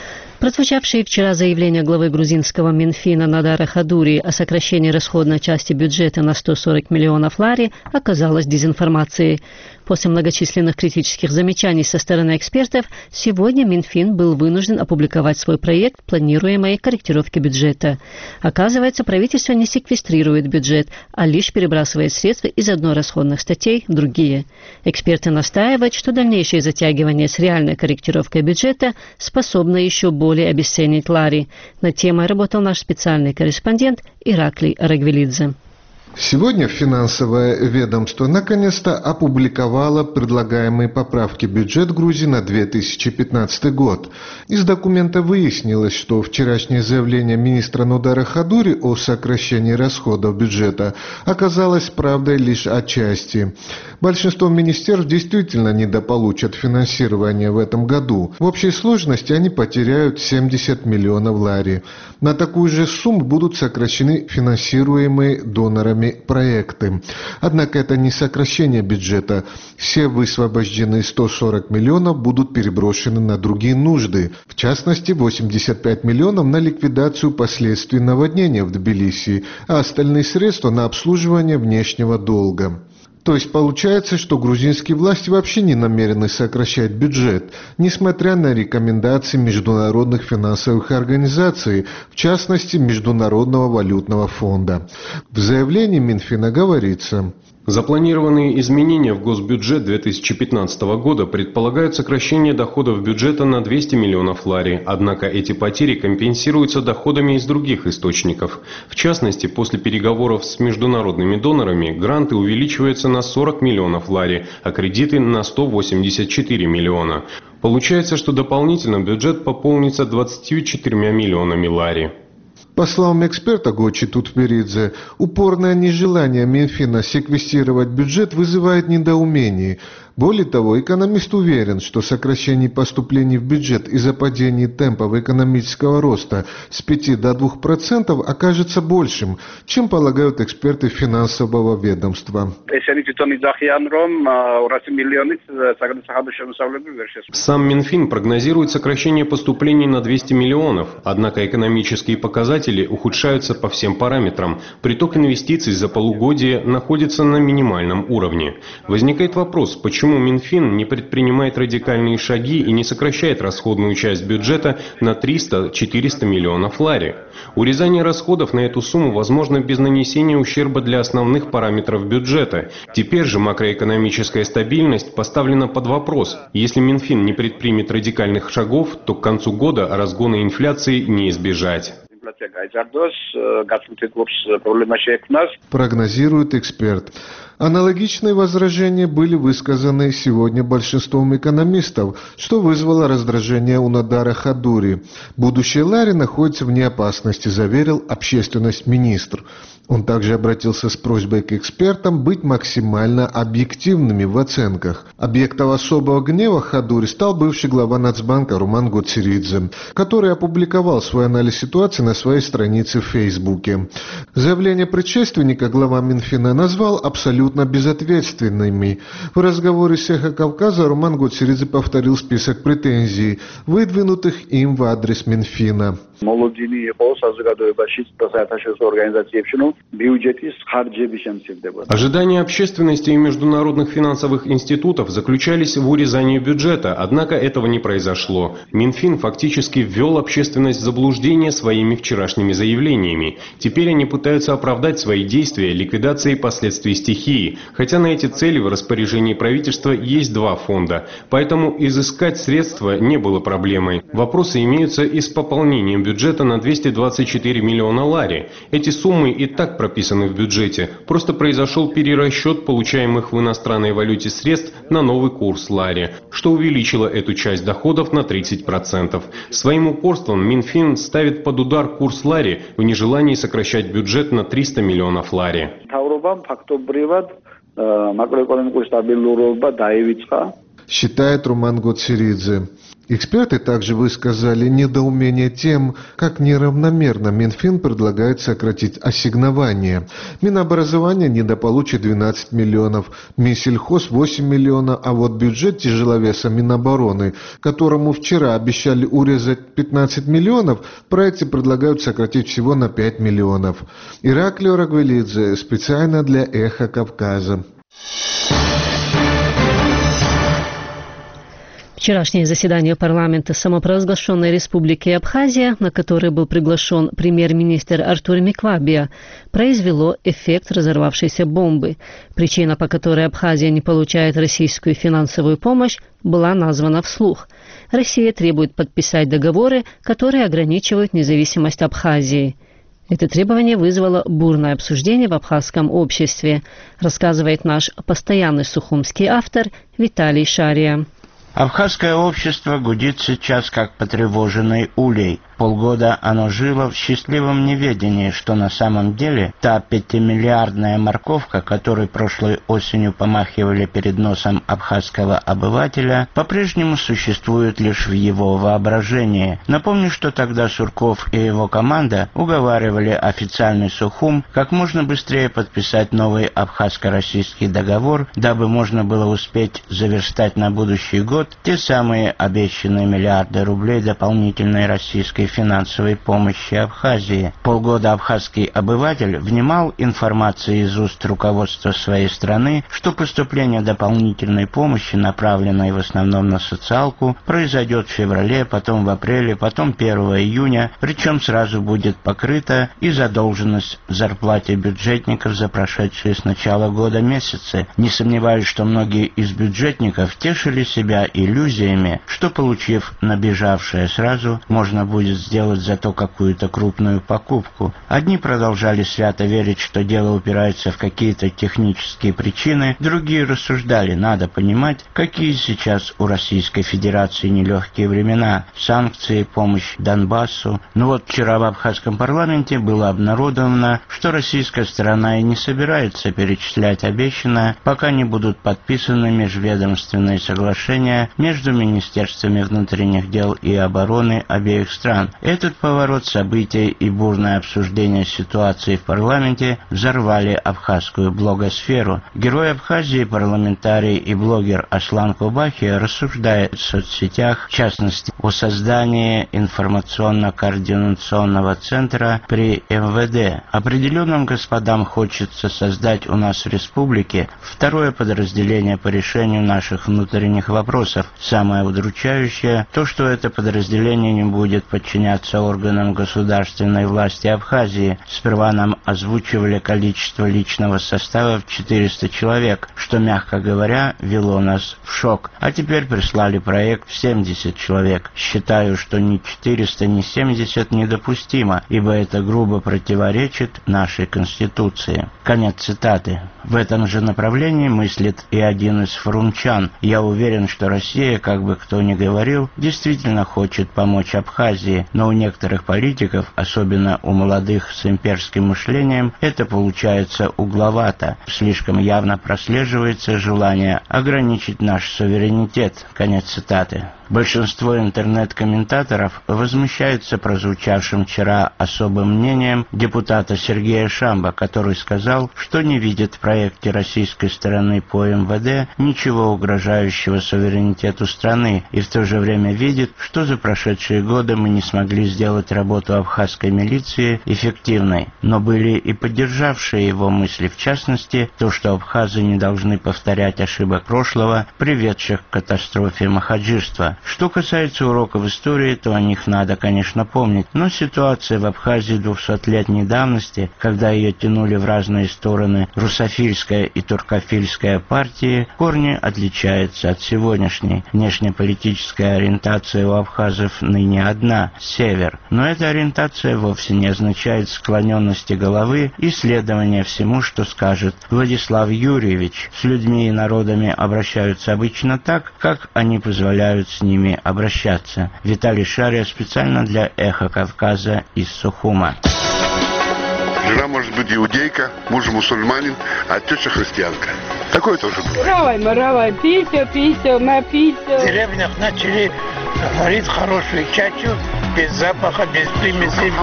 Прозвучавшие вчера заявления главы грузинского Минфина Нодара Хадури о сокращении расходной части бюджета на сто сорок миллионов лари оказалось дезинформацией. После многочисленных критических замечаний со стороны экспертов, сегодня Минфин был вынужден опубликовать свой проект планируемой корректировки бюджета. Оказывается, правительство не секвестрирует бюджет, а лишь перебрасывает средства из одной расходных статей в другие. Эксперты настаивают, что дальнейшее затягивание с реальной корректировкой бюджета способно еще более обесценить лари. Над темой работал наш специальный корреспондент Ираклий Арагвелидзе. Сегодня финансовое ведомство наконец-то опубликовало предлагаемые поправки в бюджет Грузии на две тысячи пятнадцатый год. Из документа выяснилось, что вчерашнее заявление министра Нодара Хадури о сокращении расходов бюджета оказалось правдой лишь отчасти. Большинство министерств действительно недополучат финансирование в этом году. В общей сложности они потеряют семьдесят миллионов лари. На такую же сумму будут сокращены финансируемые донорами проекты. Однако это не сокращение бюджета. Все высвобожденные сто сорок миллионов будут переброшены на другие нужды. В частности, восемьдесят пять миллионов на ликвидацию последствий наводнения в Тбилиси, а остальные средства на обслуживание внешнего долга. То есть получается, что грузинские власти вообще не намерены сокращать бюджет, несмотря на рекомендации международных финансовых организаций, в частности Международного валютного фонда. В заявлении Минфина говорится: запланированные изменения в госбюджет две тысячи пятнадцатого года предполагают сокращение доходов бюджета на двести миллионов лари, однако эти потери компенсируются доходами из других источников. В частности, после переговоров с международными донорами гранты увеличиваются на сорок миллионов лари, а кредиты на сто восемьдесят четыре миллиона. Получается, что дополнительно бюджет пополнится двадцатью четырьмя миллионами лари. По словам эксперта Гочи Тутберидзе, упорное нежелание Минфина секвестировать бюджет вызывает недоумение. Более того, экономист уверен, что сокращение поступлений в бюджет из-за падения темпов экономического роста с пяти до двух процентов окажется большим, чем полагают эксперты финансового ведомства. Сам Минфин прогнозирует сокращение поступлений на двести миллионов, однако экономические показатели ухудшаются по всем параметрам. Приток инвестиций за полугодие находится на минимальном уровне. Возникает вопрос, почему Почему Минфин не предпринимает радикальные шаги и не сокращает расходную часть бюджета на триста-четыреста миллионов лари? Урезание расходов на эту сумму возможно без нанесения ущерба для основных параметров бюджета. Теперь же макроэкономическая стабильность поставлена под вопрос. Если Минфин не предпримет радикальных шагов, то к концу года разгона инфляции не избежать. Прогнозирует эксперт. Аналогичные возражения были высказаны сегодня большинством экономистов, что вызвало раздражение у Нодара Хадури. Будущее лари находится вне опасности, заверил общественность министр. Он также обратился с просьбой к экспертам быть максимально объективными в оценках. Объектом особого гнева Хадури стал бывший глава Нацбанка Руман Гоциридзе, который опубликовал свой анализ ситуации на своей странице в Фейсбуке. Заявление предшественника глава Минфина назвал абсолютно безответственными. В разговоре с «Эхо Кавказа» Руман Гоциридзе повторил список претензий, выдвинутых им в адрес Минфина. Ожидания общественности и международных финансовых институтов заключались в урезании бюджета, однако этого не произошло. Минфин фактически ввел общественность в заблуждение своими вчерашними заявлениями. Теперь они пытаются оправдать свои действия ликвидацией последствий стихии, хотя на эти цели в распоряжении правительства есть два фонда, поэтому изыскать средства не было проблемой. Вопросы имеются и с пополнением бюджета на двести двадцать четыре миллиона лари. Эти суммы и так прописаны в бюджете, просто произошел перерасчет получаемых в иностранной валюте средств на новый курс лари, что увеличило эту часть доходов на тридцать процентов. Своим упорством Минфин ставит под удар курс лари в нежелании сокращать бюджет на триста миллионов лари. Считает Руман Гоциридзе. Эксперты также высказали недоумение тем, как неравномерно Минфин предлагает сократить ассигнования. Минобразование недополучит двенадцать миллионов, Минсельхоз восемь миллионов, а вот бюджет тяжеловеса Минобороны, которому вчера обещали урезать пятнадцать миллионов, в проекте предлагают сократить всего на пять миллионов. Ираклий Рагвелидзе, специально для «Эхо Кавказа». Вчерашнее заседание парламента самопровозглашенной республики Абхазия, на которое был приглашен премьер-министр Артур Миквабия, произвело эффект разорвавшейся бомбы. Причина, по которой Абхазия не получает российскую финансовую помощь, была названа вслух. Россия требует подписать договоры, которые ограничивают независимость Абхазии. Это требование вызвало бурное обсуждение в абхазском обществе, рассказывает наш постоянный сухумский автор Виталий Шария. Абхазское общество гудит сейчас как потревоженный улей. Полгода оно жило в счастливом неведении, что на самом деле та пятимиллиардная морковка, которой прошлой осенью помахивали перед носом абхазского обывателя, по-прежнему существует лишь в его воображении. Напомню, что тогда Сурков и его команда уговаривали официальный Сухум как можно быстрее подписать новый абхазско-российский договор, дабы можно было успеть заверстать на будущий год те самые обещанные миллиарды рублей дополнительной российской финансовой помощи Абхазии. Полгода абхазский обыватель внимал информации из уст руководства своей страны, что поступление дополнительной помощи, направленной в основном на социалку, произойдет в феврале, потом в апреле, потом первого июня, причем сразу будет покрыта и задолженность в зарплате бюджетников за прошедшие с начала года месяцы. Не сомневаюсь, что многие из бюджетников тешили себя иллюзиями, что, получив набежавшее сразу, можно будет сделать зато какую-то крупную покупку. Одни продолжали свято верить, что дело упирается в какие-то технические причины, другие рассуждали, надо понимать, какие сейчас у Российской Федерации нелегкие времена, санкции, помощь Донбассу. Но вот вчера в абхазском парламенте было обнародовано, что российская сторона и не собирается перечислять обещанное, пока не будут подписаны межведомственные соглашения между министерствами внутренних дел и обороны обеих стран. Этот поворот событий и бурное обсуждение ситуации в парламенте взорвали абхазскую блогосферу. Герой Абхазии, парламентарий и блогер Аслан Кубахи рассуждает в соцсетях, в частности, о создании информационно-координационного центра при эм вэ дэ. Определенным господам хочется создать у нас в республике второе подразделение по решению наших внутренних вопросов. Самое удручающее то, что это подразделение не будет подчиняться органам государственной власти Абхазии. Сперва нам озвучивали количество личного состава в четыреста человек, что, мягко говоря, вело нас в шок. А теперь прислали проект в семьдесят человек. Считаю, что ни четыреста, ни семьдесят недопустимо, ибо это грубо противоречит нашей Конституции. Конец цитаты. В этом же направлении мыслит и один из форумчан. Я уверен, что Россия, как бы кто ни говорил, действительно хочет помочь Абхазии, но у некоторых политиков, особенно у молодых с имперским мышлением, это получается угловато. Слишком явно прослеживается желание ограничить наш суверенитет. Конец цитаты. Большинство интернет-комментаторов возмущаются прозвучавшим вчера особым мнением депутата Сергея Шамба, который сказал, что не видит в проекте российской стороны по эм вэ дэ ничего угрожающего суверенитету страны и в то же время видит, что за прошедшие годы мы не смогли сделать работу абхазской милиции эффективной. Но были и поддержавшие его мысли, в частности, то, что абхазы не должны повторять ошибок прошлого, приведших к катастрофе махаджирства. Что касается уроков истории, то о них надо, конечно, помнить, но ситуация в Абхазии двухсотлетней давности, когда ее тянули в разные стороны русофильская и туркофильская партии, корни отличается от сегодняшней. Внешнеполитическая ориентация у абхазов ныне одна – север, но эта ориентация вовсе не означает склоненности головы и следования всему, что скажет Владислав Юрьевич. С людьми и народами обращаются обычно так, как они позволяют с ними обращаться. Виталий Шария специально для «Эхо Кавказа» из Сухума. Жена может быть иудейка, муж мусульманин, а теща христианка. Такое тоже было. Равай, маравай, пися, пися, на пися. В деревнях начали Говорит хорошую чачу, без запаха, без примесей.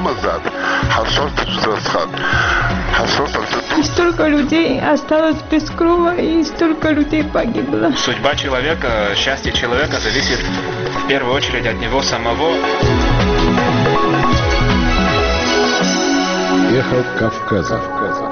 И столько людей осталось без крова, и столько людей погибло. Судьба человека, счастье человека зависит в первую очередь от него самого. Эхо Кавказа.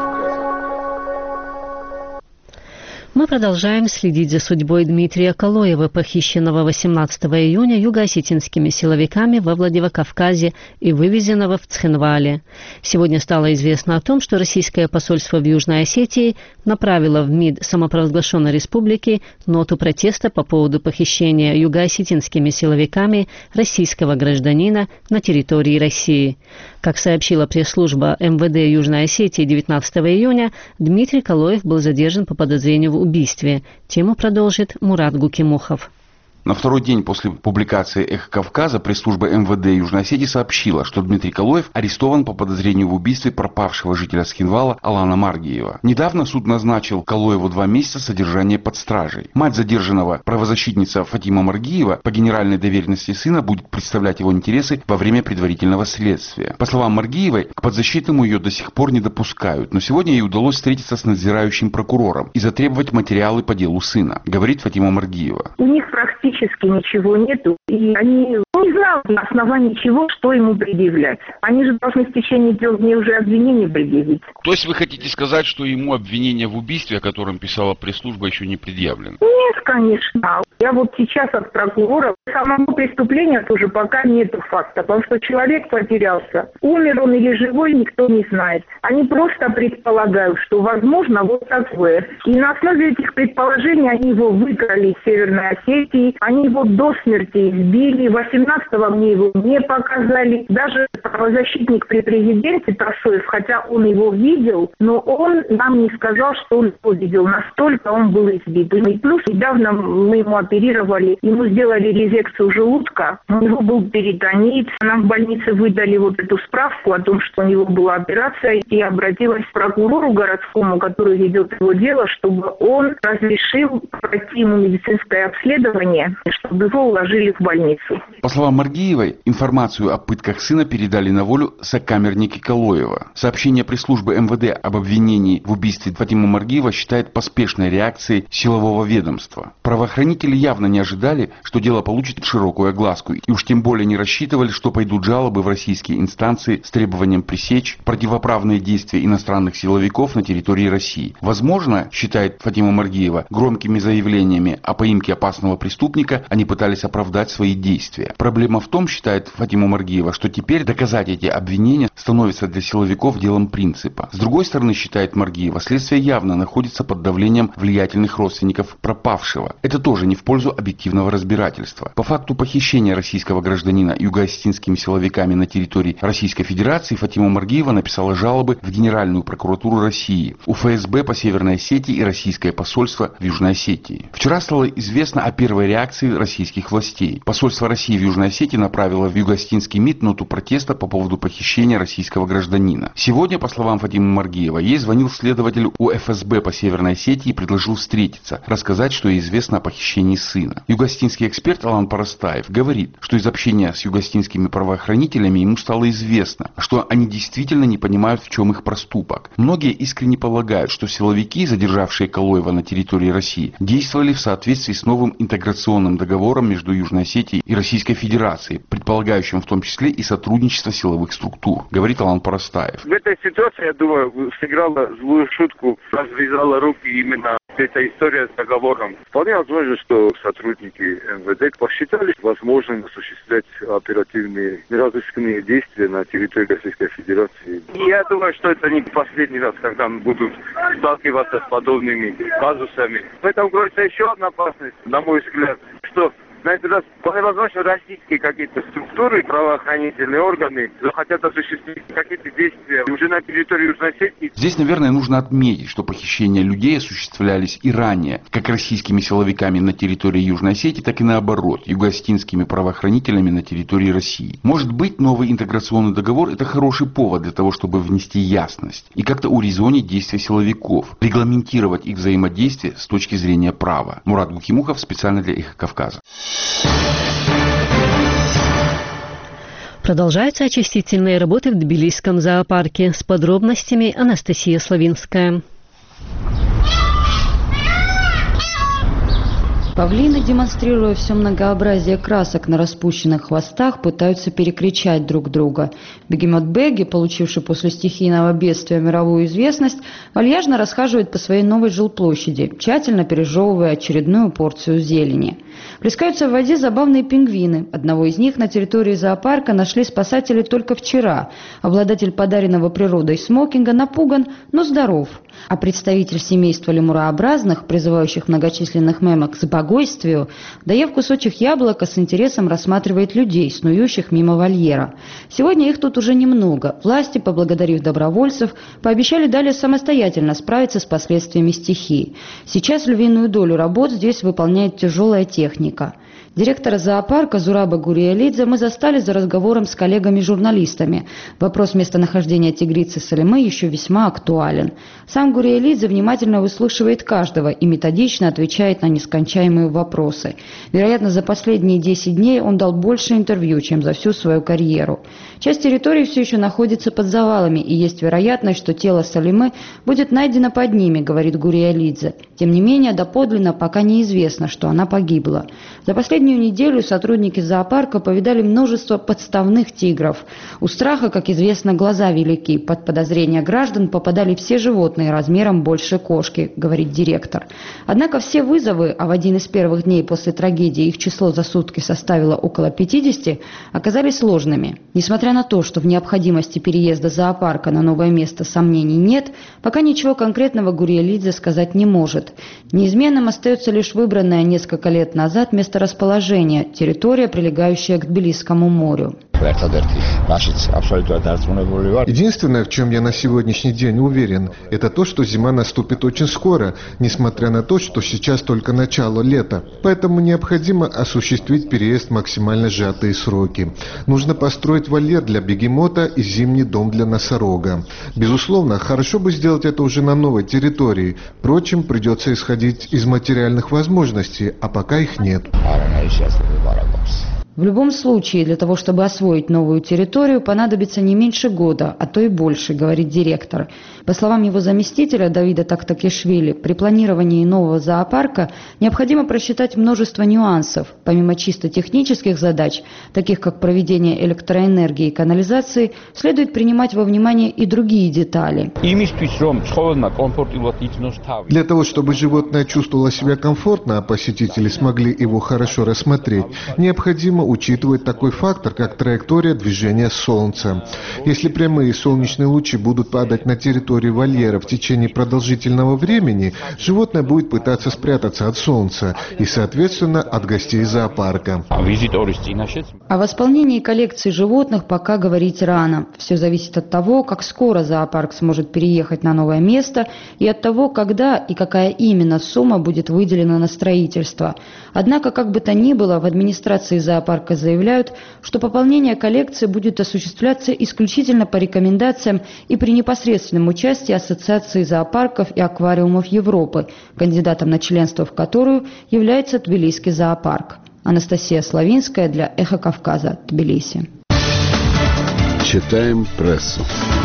Мы продолжаем следить за судьбой Дмитрия Калоева, похищенного восемнадцатого июня юго-осетинскими силовиками во Владивокавказе и вывезенного в Цхинвале. Сегодня стало известно о том, что российское посольство в Южной Осетии направило в МИД самопровозглашенной республики ноту протеста по поводу похищения юго-осетинскими силовиками российского гражданина на территории России. Как сообщила пресс-служба эм вэ дэ Южной Осетии девятнадцатого июня, Дмитрий Калоев был задержан по подозрению в убийстве. Тему продолжит Мурат Гукимухов. На второй день после публикации «Эхо Кавказа» пресс-служба эм вэ дэ Южной Осетии сообщила, что Дмитрий Калоев арестован по подозрению в убийстве пропавшего жителя Цхинвала Алана Маргиева. Недавно суд назначил Калоеву два месяца содержания под стражей. Мать задержанного, правозащитница Фатима Маргиева, по генеральной доверенности сына будет представлять его интересы во время предварительного следствия. По словам Маргиевой, к подзащитному ее до сих пор не допускают, но сегодня ей удалось встретиться с надзирающим прокурором и затребовать материалы по делу сына, говорит Фатима Маргиева. У них практически ничего нету, и они не знают на основании чего, что ему предъявлять. Они же должны в течение трех дней уже обвинение предъявить. То есть вы хотите сказать, что ему обвинение в убийстве, о котором писала пресс-служба, еще не предъявлено? Нет, конечно. Я вот сейчас от прокурора самого преступления тоже пока нету факта, потому что человек потерялся. Умер он или живой, никто не знает. Они просто предполагают, что возможно вот такое. И на основе этих предположений они его выкрали из Северной Осетии, они его до смерти избили, восемнадцатого мне его не показали. Даже правозащитник при президенте Тасоев, хотя он его видел, но он нам не сказал, что он его видел. Настолько он был избит. И плюс недавно мы ему оперировали, ему сделали резекцию желудка, у него был перитонит. Нам в больнице выдали вот эту справку о том, что у него была операция, и обратилась к прокурору городскому, который ведет его дело, чтобы он разрешил пройти ему медицинское обследование, чтобы его уложили в больницу. По словам Маргиевой, информацию о пытках сына передали на волю сокамерники Калоева. Сообщение пресс-службы эм вэ дэ об обвинении в убийстве Фатима Маргиева считает поспешной реакцией силового ведомства. Правоохранители явно не ожидали, что дело получит широкую огласку, и уж тем более не рассчитывали, что пойдут жалобы в российские инстанции с требованием пресечь противоправные действия иностранных силовиков на территории России. Возможно, считает Фатима Маргиева, громкими заявлениями о поимке опасного преступника они пытались оправдать свои действия. Проблема в том, считает Фатима Маргиева, что теперь доказать эти обвинения становится для силовиков делом принципа. С другой стороны, считает Маргиева, следствие явно находится под давлением влиятельных родственников пропавшего. Это тоже не в пользу объективного разбирательства. По факту похищения российского гражданина юго-осетинскими силовиками на территории Российской Федерации Фатима Маргиева написала жалобы в Генеральную прокуратуру России, у эф эс бэ по Северной Осетии и российское посольство в Южной Осетии. Вчера стало известно о первой реакции российских властей. Посольство России в Южной Осетии направило в юго-осетинский МИД ноту протеста по поводу похищения российского гражданина. Сегодня, по словам Фатимы Маргиева, ей звонил следователь у эф эс бэ по Северной Осетии и предложил встретиться, рассказать, что ей известно о похищении сына. Юго-осетинский эксперт Алан Парастаев говорит, что из общения с юго-осетинскими правоохранителями ему стало известно, что они действительно не понимают, в чем их проступок. Многие искренне полагают, что силовики, задержавшие Калоева на территории России, действовали в соответствии с новым интеграционным договором между Южной Осетией и Российской Федерацией, предполагающим в том числе и сотрудничество силовых структур, говорит Алан Парастаев. В этой ситуации, я думаю, сыграла злую шутку, развязала руки именно эта история с договором. Вполне возможно, что сотрудники эм вэ дэ посчитали возможным осуществлять оперативные разыскные действия на территории Российской Федерации. И я думаю, что это не последний раз, когда мы будем сталкиваться с подобными казусами. В этом кроется еще одна опасность, на мой взгляд, что на этот раз, вполне возможно, российские какие-то структуры, правоохранительные органы захотят осуществить какие-то действия уже на территории Южной Осетии. Здесь, наверное, нужно отметить, что похищения людей осуществлялись и ранее, как российскими силовиками на территории Южной Осетии, так и наоборот, юго-осетинскими правоохранителями на территории России. Может быть, новый интеграционный договор – это хороший повод для того, чтобы внести ясность и как-то урезонить действия силовиков, регламентировать их взаимодействие с точки зрения права. Мурат Гукимухов, специально для «Эхо Кавказа». Продолжаются очистительные работы в Тбилисском зоопарке. С подробностями Анастасия Славинская. Павлины, демонстрируя все многообразие красок на распущенных хвостах, пытаются перекричать друг друга. Бегемот Бегги, получивший после стихийного бедствия мировую известность, вальяжно расхаживает по своей новой жилплощади, тщательно пережевывая очередную порцию зелени. Плескаются в воде забавные пингвины. Одного из них на территории зоопарка нашли спасатели только вчера. Обладатель подаренного природой смокинга напуган, но здоров. А представитель семейства лемурообразных, призывающих многочисленных мемок к спокойствию, доев кусочек яблока, с интересом рассматривает людей, снующих мимо вольера. Сегодня их тут уже немного. Власти, поблагодарив добровольцев, пообещали далее самостоятельно справиться с последствиями стихии. Сейчас львиную долю работ здесь выполняет тяжелая техника. Директора зоопарка Зураба Гуриялидзе мы застали за разговором с коллегами-журналистами. Вопрос местонахождения тигрицы Салимы еще весьма актуален. Сам Гуриялидзе внимательно выслушивает каждого и методично отвечает на нескончаемые вопросы. Вероятно, за последние десять дней он дал больше интервью, чем за всю свою карьеру. Часть территории все еще находится под завалами, и есть вероятность, что тело Салимы будет найдено под ними, говорит Гуриялидзе. Тем не менее, доподлинно пока неизвестно, что она погибла. За последние Последнюю неделю сотрудники зоопарка повидали множество подставных тигров. У страха, как известно, глаза велики. Под подозрение граждан попадали все животные размером больше кошки, говорит директор. Однако все вызовы, а в один из первых дней после трагедии их число за сутки составило около пятидесяти, оказались сложными. Несмотря на то, что в необходимости переезда зоопарка на новое место сомнений нет, пока ничего конкретного Гуриялидзе сказать не может. Неизменным остается лишь выбранное несколько лет назад месторасположение – территория, прилегающая к Тбилисскому морю. Единственное, в чем я на сегодняшний день уверен, это то, что зима наступит очень скоро, несмотря на то, что сейчас только начало лета. Поэтому необходимо осуществить переезд в максимально сжатые сроки. Нужно построить вольер для бегемота и зимний дом для носорога. Безусловно, хорошо бы сделать это уже на новой территории. Впрочем, придется исходить из материальных возможностей, а пока их нет. В любом случае, для того, чтобы освоить новую территорию, понадобится не меньше года, а то и больше, говорит директор. По словам его заместителя Давида Тактакишвили, при планировании нового зоопарка необходимо просчитать множество нюансов. Помимо чисто технических задач, таких как проведение электроэнергии и канализации, следует принимать во внимание и другие детали. Для того, чтобы животное чувствовало себя комфортно, а посетители смогли его хорошо рассмотреть, необходимо учитывать такой фактор, как траектория движения Солнца. Если прямые солнечные лучи будут падать на территорию вольера в течение продолжительного времени, животное будет пытаться спрятаться от Солнца и, соответственно, от гостей зоопарка. О восполнении коллекции животных пока говорить рано. Все зависит от того, как скоро зоопарк сможет переехать на новое место и от того, когда и какая именно сумма будет выделена на строительство. Однако, как бы то ни было, в администрации зоопарка заявляют, что пополнение коллекции будет осуществляться исключительно по рекомендациям и при непосредственном участии Ассоциации зоопарков и аквариумов Европы, кандидатом на членство в которую является Тбилисский зоопарк. Анастасия Славинская для «Эхо Кавказа», Тбилиси. Читаем прессу.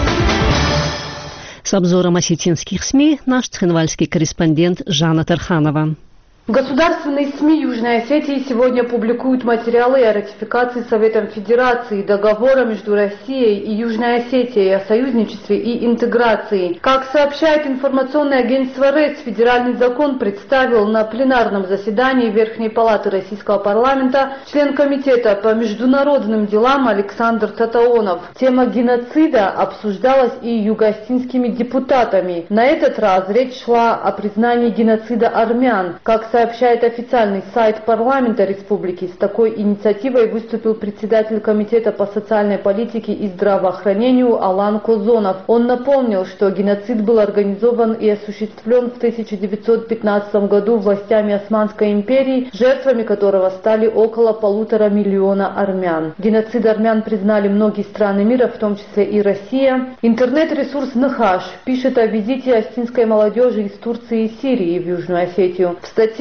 С обзором осетинских СМИ наш цхинвальский корреспондент Жанна Тарханова. Государственные СМИ Южной Осетии сегодня публикуют материалы о ратификации Советом Федерации договора между Россией и Южной Осетией о союзничестве и интеграции. Как сообщает информационное агентство РЭС, федеральный закон представил на пленарном заседании Верхней Палаты Российского парламента член Комитета по международным делам Александр Татаонов. Тема геноцида обсуждалась и юго-осетинскими депутатами. На этот раз речь шла о признании геноцида армян. Как сообщает официальный сайт парламента республики, с такой инициативой выступил председатель Комитета по социальной политике и здравоохранению Алан Козонов. Он напомнил, что геноцид был организован и осуществлен в тысяча девятьсот пятнадцатом году властями Османской империи, жертвами которого стали около полутора миллиона армян. Геноцид армян признали многие страны мира, в том числе и Россия. Интернет-ресурс Нахаш пишет о визите осетинской молодежи из Турции и Сирии в Южную Осетию. В статье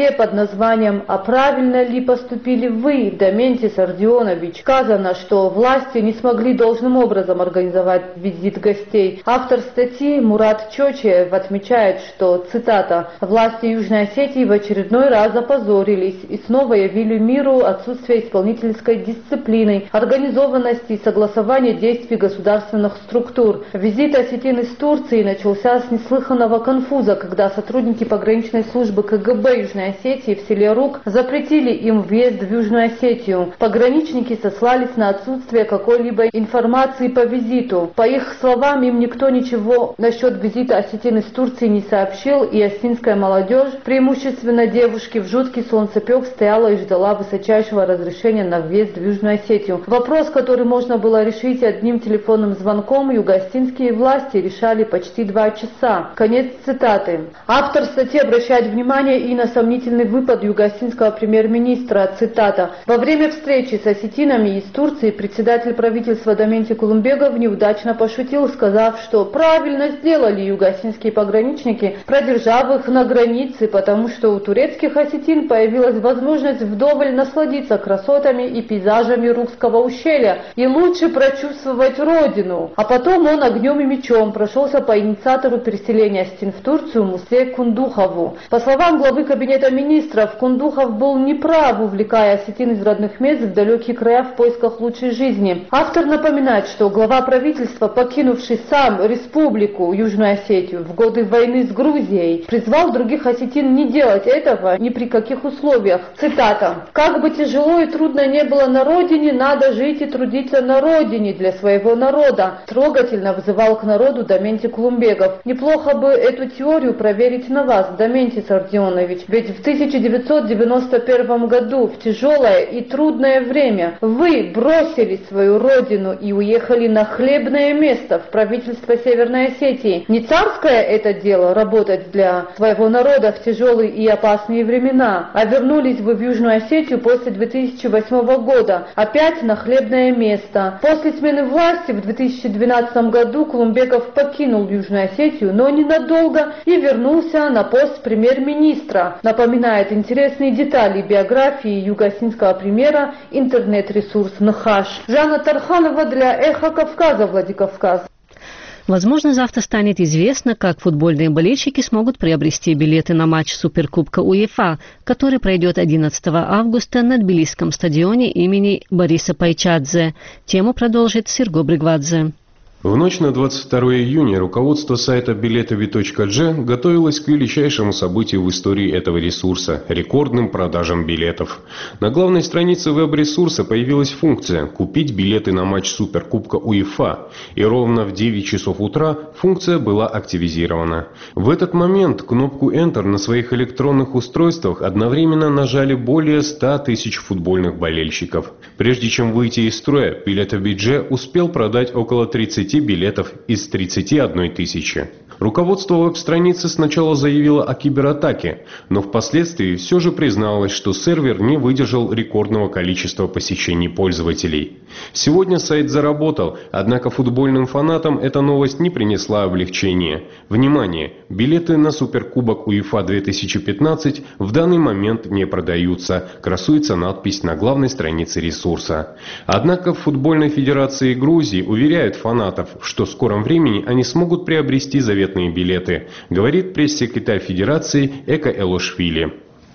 статье под названием «А правильно ли поступили вы, Доментис Ардионович?» сказано, что власти не смогли должным образом организовать визит гостей. Автор статьи Мурат Чочиев отмечает, что, цитата, «власти Южной Осетии в очередной раз опозорились и снова явили миру отсутствие исполнительской дисциплины, организованности и согласования действий государственных структур. Визит осетин из Турции начался с неслыханного конфуза, когда сотрудники пограничной службы ка гэ бэ Южной Осетии в селе Рук запретили им въезд в Южную Осетию. Пограничники сослались на отсутствие какой-либо информации по визиту. По их словам, им никто ничего насчет визита осетин из Турции не сообщил, и осетинская молодежь, преимущественно девушки, в жуткий солнцепек стояла и ждала высочайшего разрешения на въезд в Южную Осетию. Вопрос, который можно было решить одним телефонным звонком, юго-осетинские власти решали почти два часа. Конец цитаты. Автор статьи обращает внимание и на сомнительный выпад юго-осетинского премьер-министра, цитата. «Во время встречи с осетинами из Турции председатель правительства Доменти Кулумбегов неудачно пошутил, сказав, что правильно сделали юго-осетинские пограничники, продержав их на границе, потому что у турецких осетин появилась возможность вдоволь насладиться красотами и пейзажами Рукского ущелья и лучше прочувствовать родину». А потом он огнем и мечом прошелся по инициатору переселения осетин в Турцию Мусе Кундухову. По словам главы кабинета министров, Кундухов был неправ, увлекая осетин из родных мест в далекие края в поисках лучшей жизни. Автор напоминает, что глава правительства, покинувший сам республику Южную Осетию в годы войны с Грузией, призвал других осетин не делать этого ни при каких условиях. Цитата. «Как бы тяжело и трудно не было на родине, надо жить и трудиться на родине для своего народа», трогательно вызывал к народу Доменти Кулумбегов. Неплохо бы эту теорию проверить на вас, Доментис Ардионович, ведь в тысяча девятьсот девяносто первом году, в тяжелое и трудное время, вы бросили свою родину и уехали на хлебное место в правительство Северной Осетии. Не царское это дело работать для своего народа в тяжелые и опасные времена, а вернулись вы в Южную Осетию после две тысячи восьмого года, опять на хлебное место. После смены власти в две тысячи двенадцатом году Кулумбегов покинул Южную Осетию, но ненадолго, и вернулся на пост премьер-министра. Напоминает интересные детали биографии юго-осетинского премьера интернет-ресурс «Нхаш». Жанна Тарханова для «Эхо Кавказа», Владикавказ. Возможно, завтра станет известно, как футбольные болельщики смогут приобрести билеты на матч Суперкубка УЕФА, который пройдет одиннадцатого августа на Тбилисском стадионе имени Бориса Пайчадзе. Тему продолжит Серго Бригвадзе. В ночь на двадцать второе июня руководство сайта билетови точка джи готовилось к величайшему событию в истории этого ресурса – рекордным продажам билетов. На главной странице веб-ресурса появилась функция «Купить билеты на матч Суперкубка УЕФА», и ровно в девять часов утра функция была активизирована. В этот момент кнопку Enter на своих электронных устройствах одновременно нажали более ста тысяч футбольных болельщиков. Прежде чем выйти из строя, билетови точка джи успел продать около тридцати билетов из тридцати одной тысячи. Руководство веб-страницы сначала заявило о кибератаке, но впоследствии все же призналось, что сервер не выдержал рекордного количества посещений пользователей. Сегодня сайт заработал, однако футбольным фанатам эта новость не принесла облегчения. Внимание! Билеты на Суперкубок УЕФА две тысячи пятнадцать в данный момент не продаются, красуется надпись на главной странице ресурса. Однако в Футбольной Федерации Грузии уверяют фанатов, что в скором времени они смогут приобрести заветные билеты, говорит пресс-секретарь Федерации Эка Элошвили.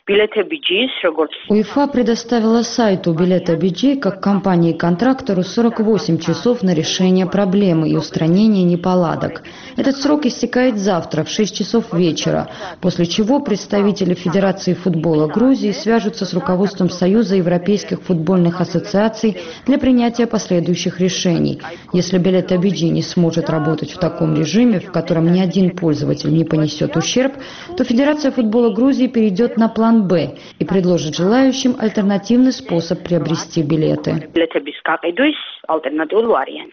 УЕФА предоставила сайту Билета.би как компании-контрактору сорок восемь часов на решение проблемы и устранение неполадок. Этот срок истекает завтра в шесть часов вечера, после чего представители Федерации футбола Грузии свяжутся с руководством Союза европейских футбольных ассоциаций для принятия последующих решений. Если Билета.би не сможет работать в таком режиме, в котором ни один пользователь не понесет ущерб, то Федерация футбола Грузии перейдет на план Б и предложит желающим альтернативный способ приобрести билеты.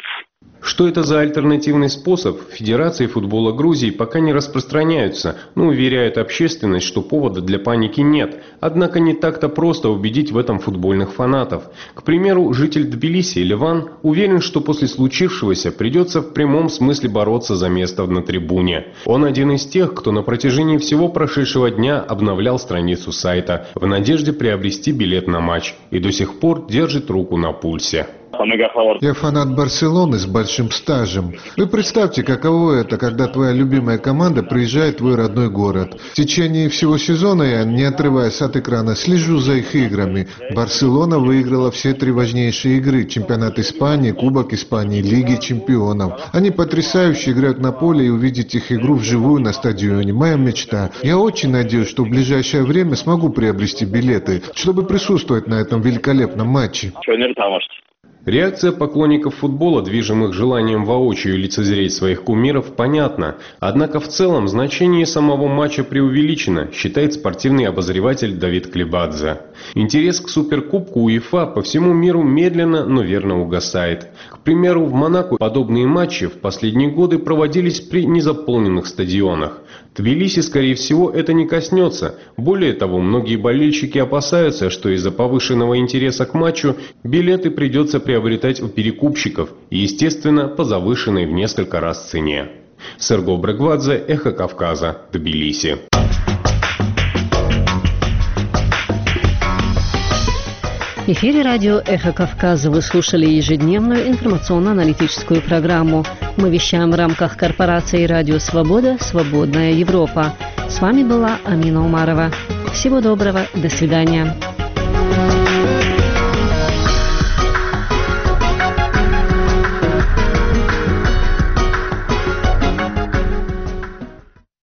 Что это за альтернативный способ, в Федерации футбола Грузии пока не распространяются, но уверяют общественность, что повода для паники нет. Однако не так-то просто убедить в этом футбольных фанатов. К примеру, житель Тбилиси Ливан уверен, что после случившегося придется в прямом смысле бороться за место на трибуне. Он один из тех, кто на протяжении всего прошедшего дня обновлял страницу сайта в надежде приобрести билет на матч и до сих пор держит руку на пульсе. Я фанат Барселоны с большим стажем. Вы представьте, каково это, когда твоя любимая команда приезжает в твой родной город. В течение всего сезона я, не отрываясь от экрана, слежу за их играми. Барселона выиграла все три важнейшие игры: чемпионат Испании, Кубок Испании, Лиги чемпионов. Они потрясающе играют на поле, и увидеть их игру вживую на стадионе — моя мечта. Я очень надеюсь, что в ближайшее время смогу приобрести билеты, чтобы присутствовать на этом великолепном матче. Реакция поклонников футбола, движимых желанием воочию лицезреть своих кумиров, понятна. Однако в целом значение самого матча преувеличено, считает спортивный обозреватель Давид Клебадзе. Интерес к суперкубку УЕФА по всему миру медленно, но верно угасает. К примеру, в Монако подобные матчи в последние годы проводились при незаполненных стадионах. Тбилиси, скорее всего, это не коснется. Более того, многие болельщики опасаются, что из-за повышенного интереса к матчу билеты придется приобретать у перекупщиков и, естественно, по завышенной в несколько раз цене. Серго Брегвадзе, Эхо Кавказа, Тбилиси. В эфире радио «Эхо Кавказа» вы слушали ежедневную информационно-аналитическую программу. Мы вещаем в рамках корпорации «Радио Свобода. Свободная Европа». С вами была Амина Умарова. Всего доброго. До свидания.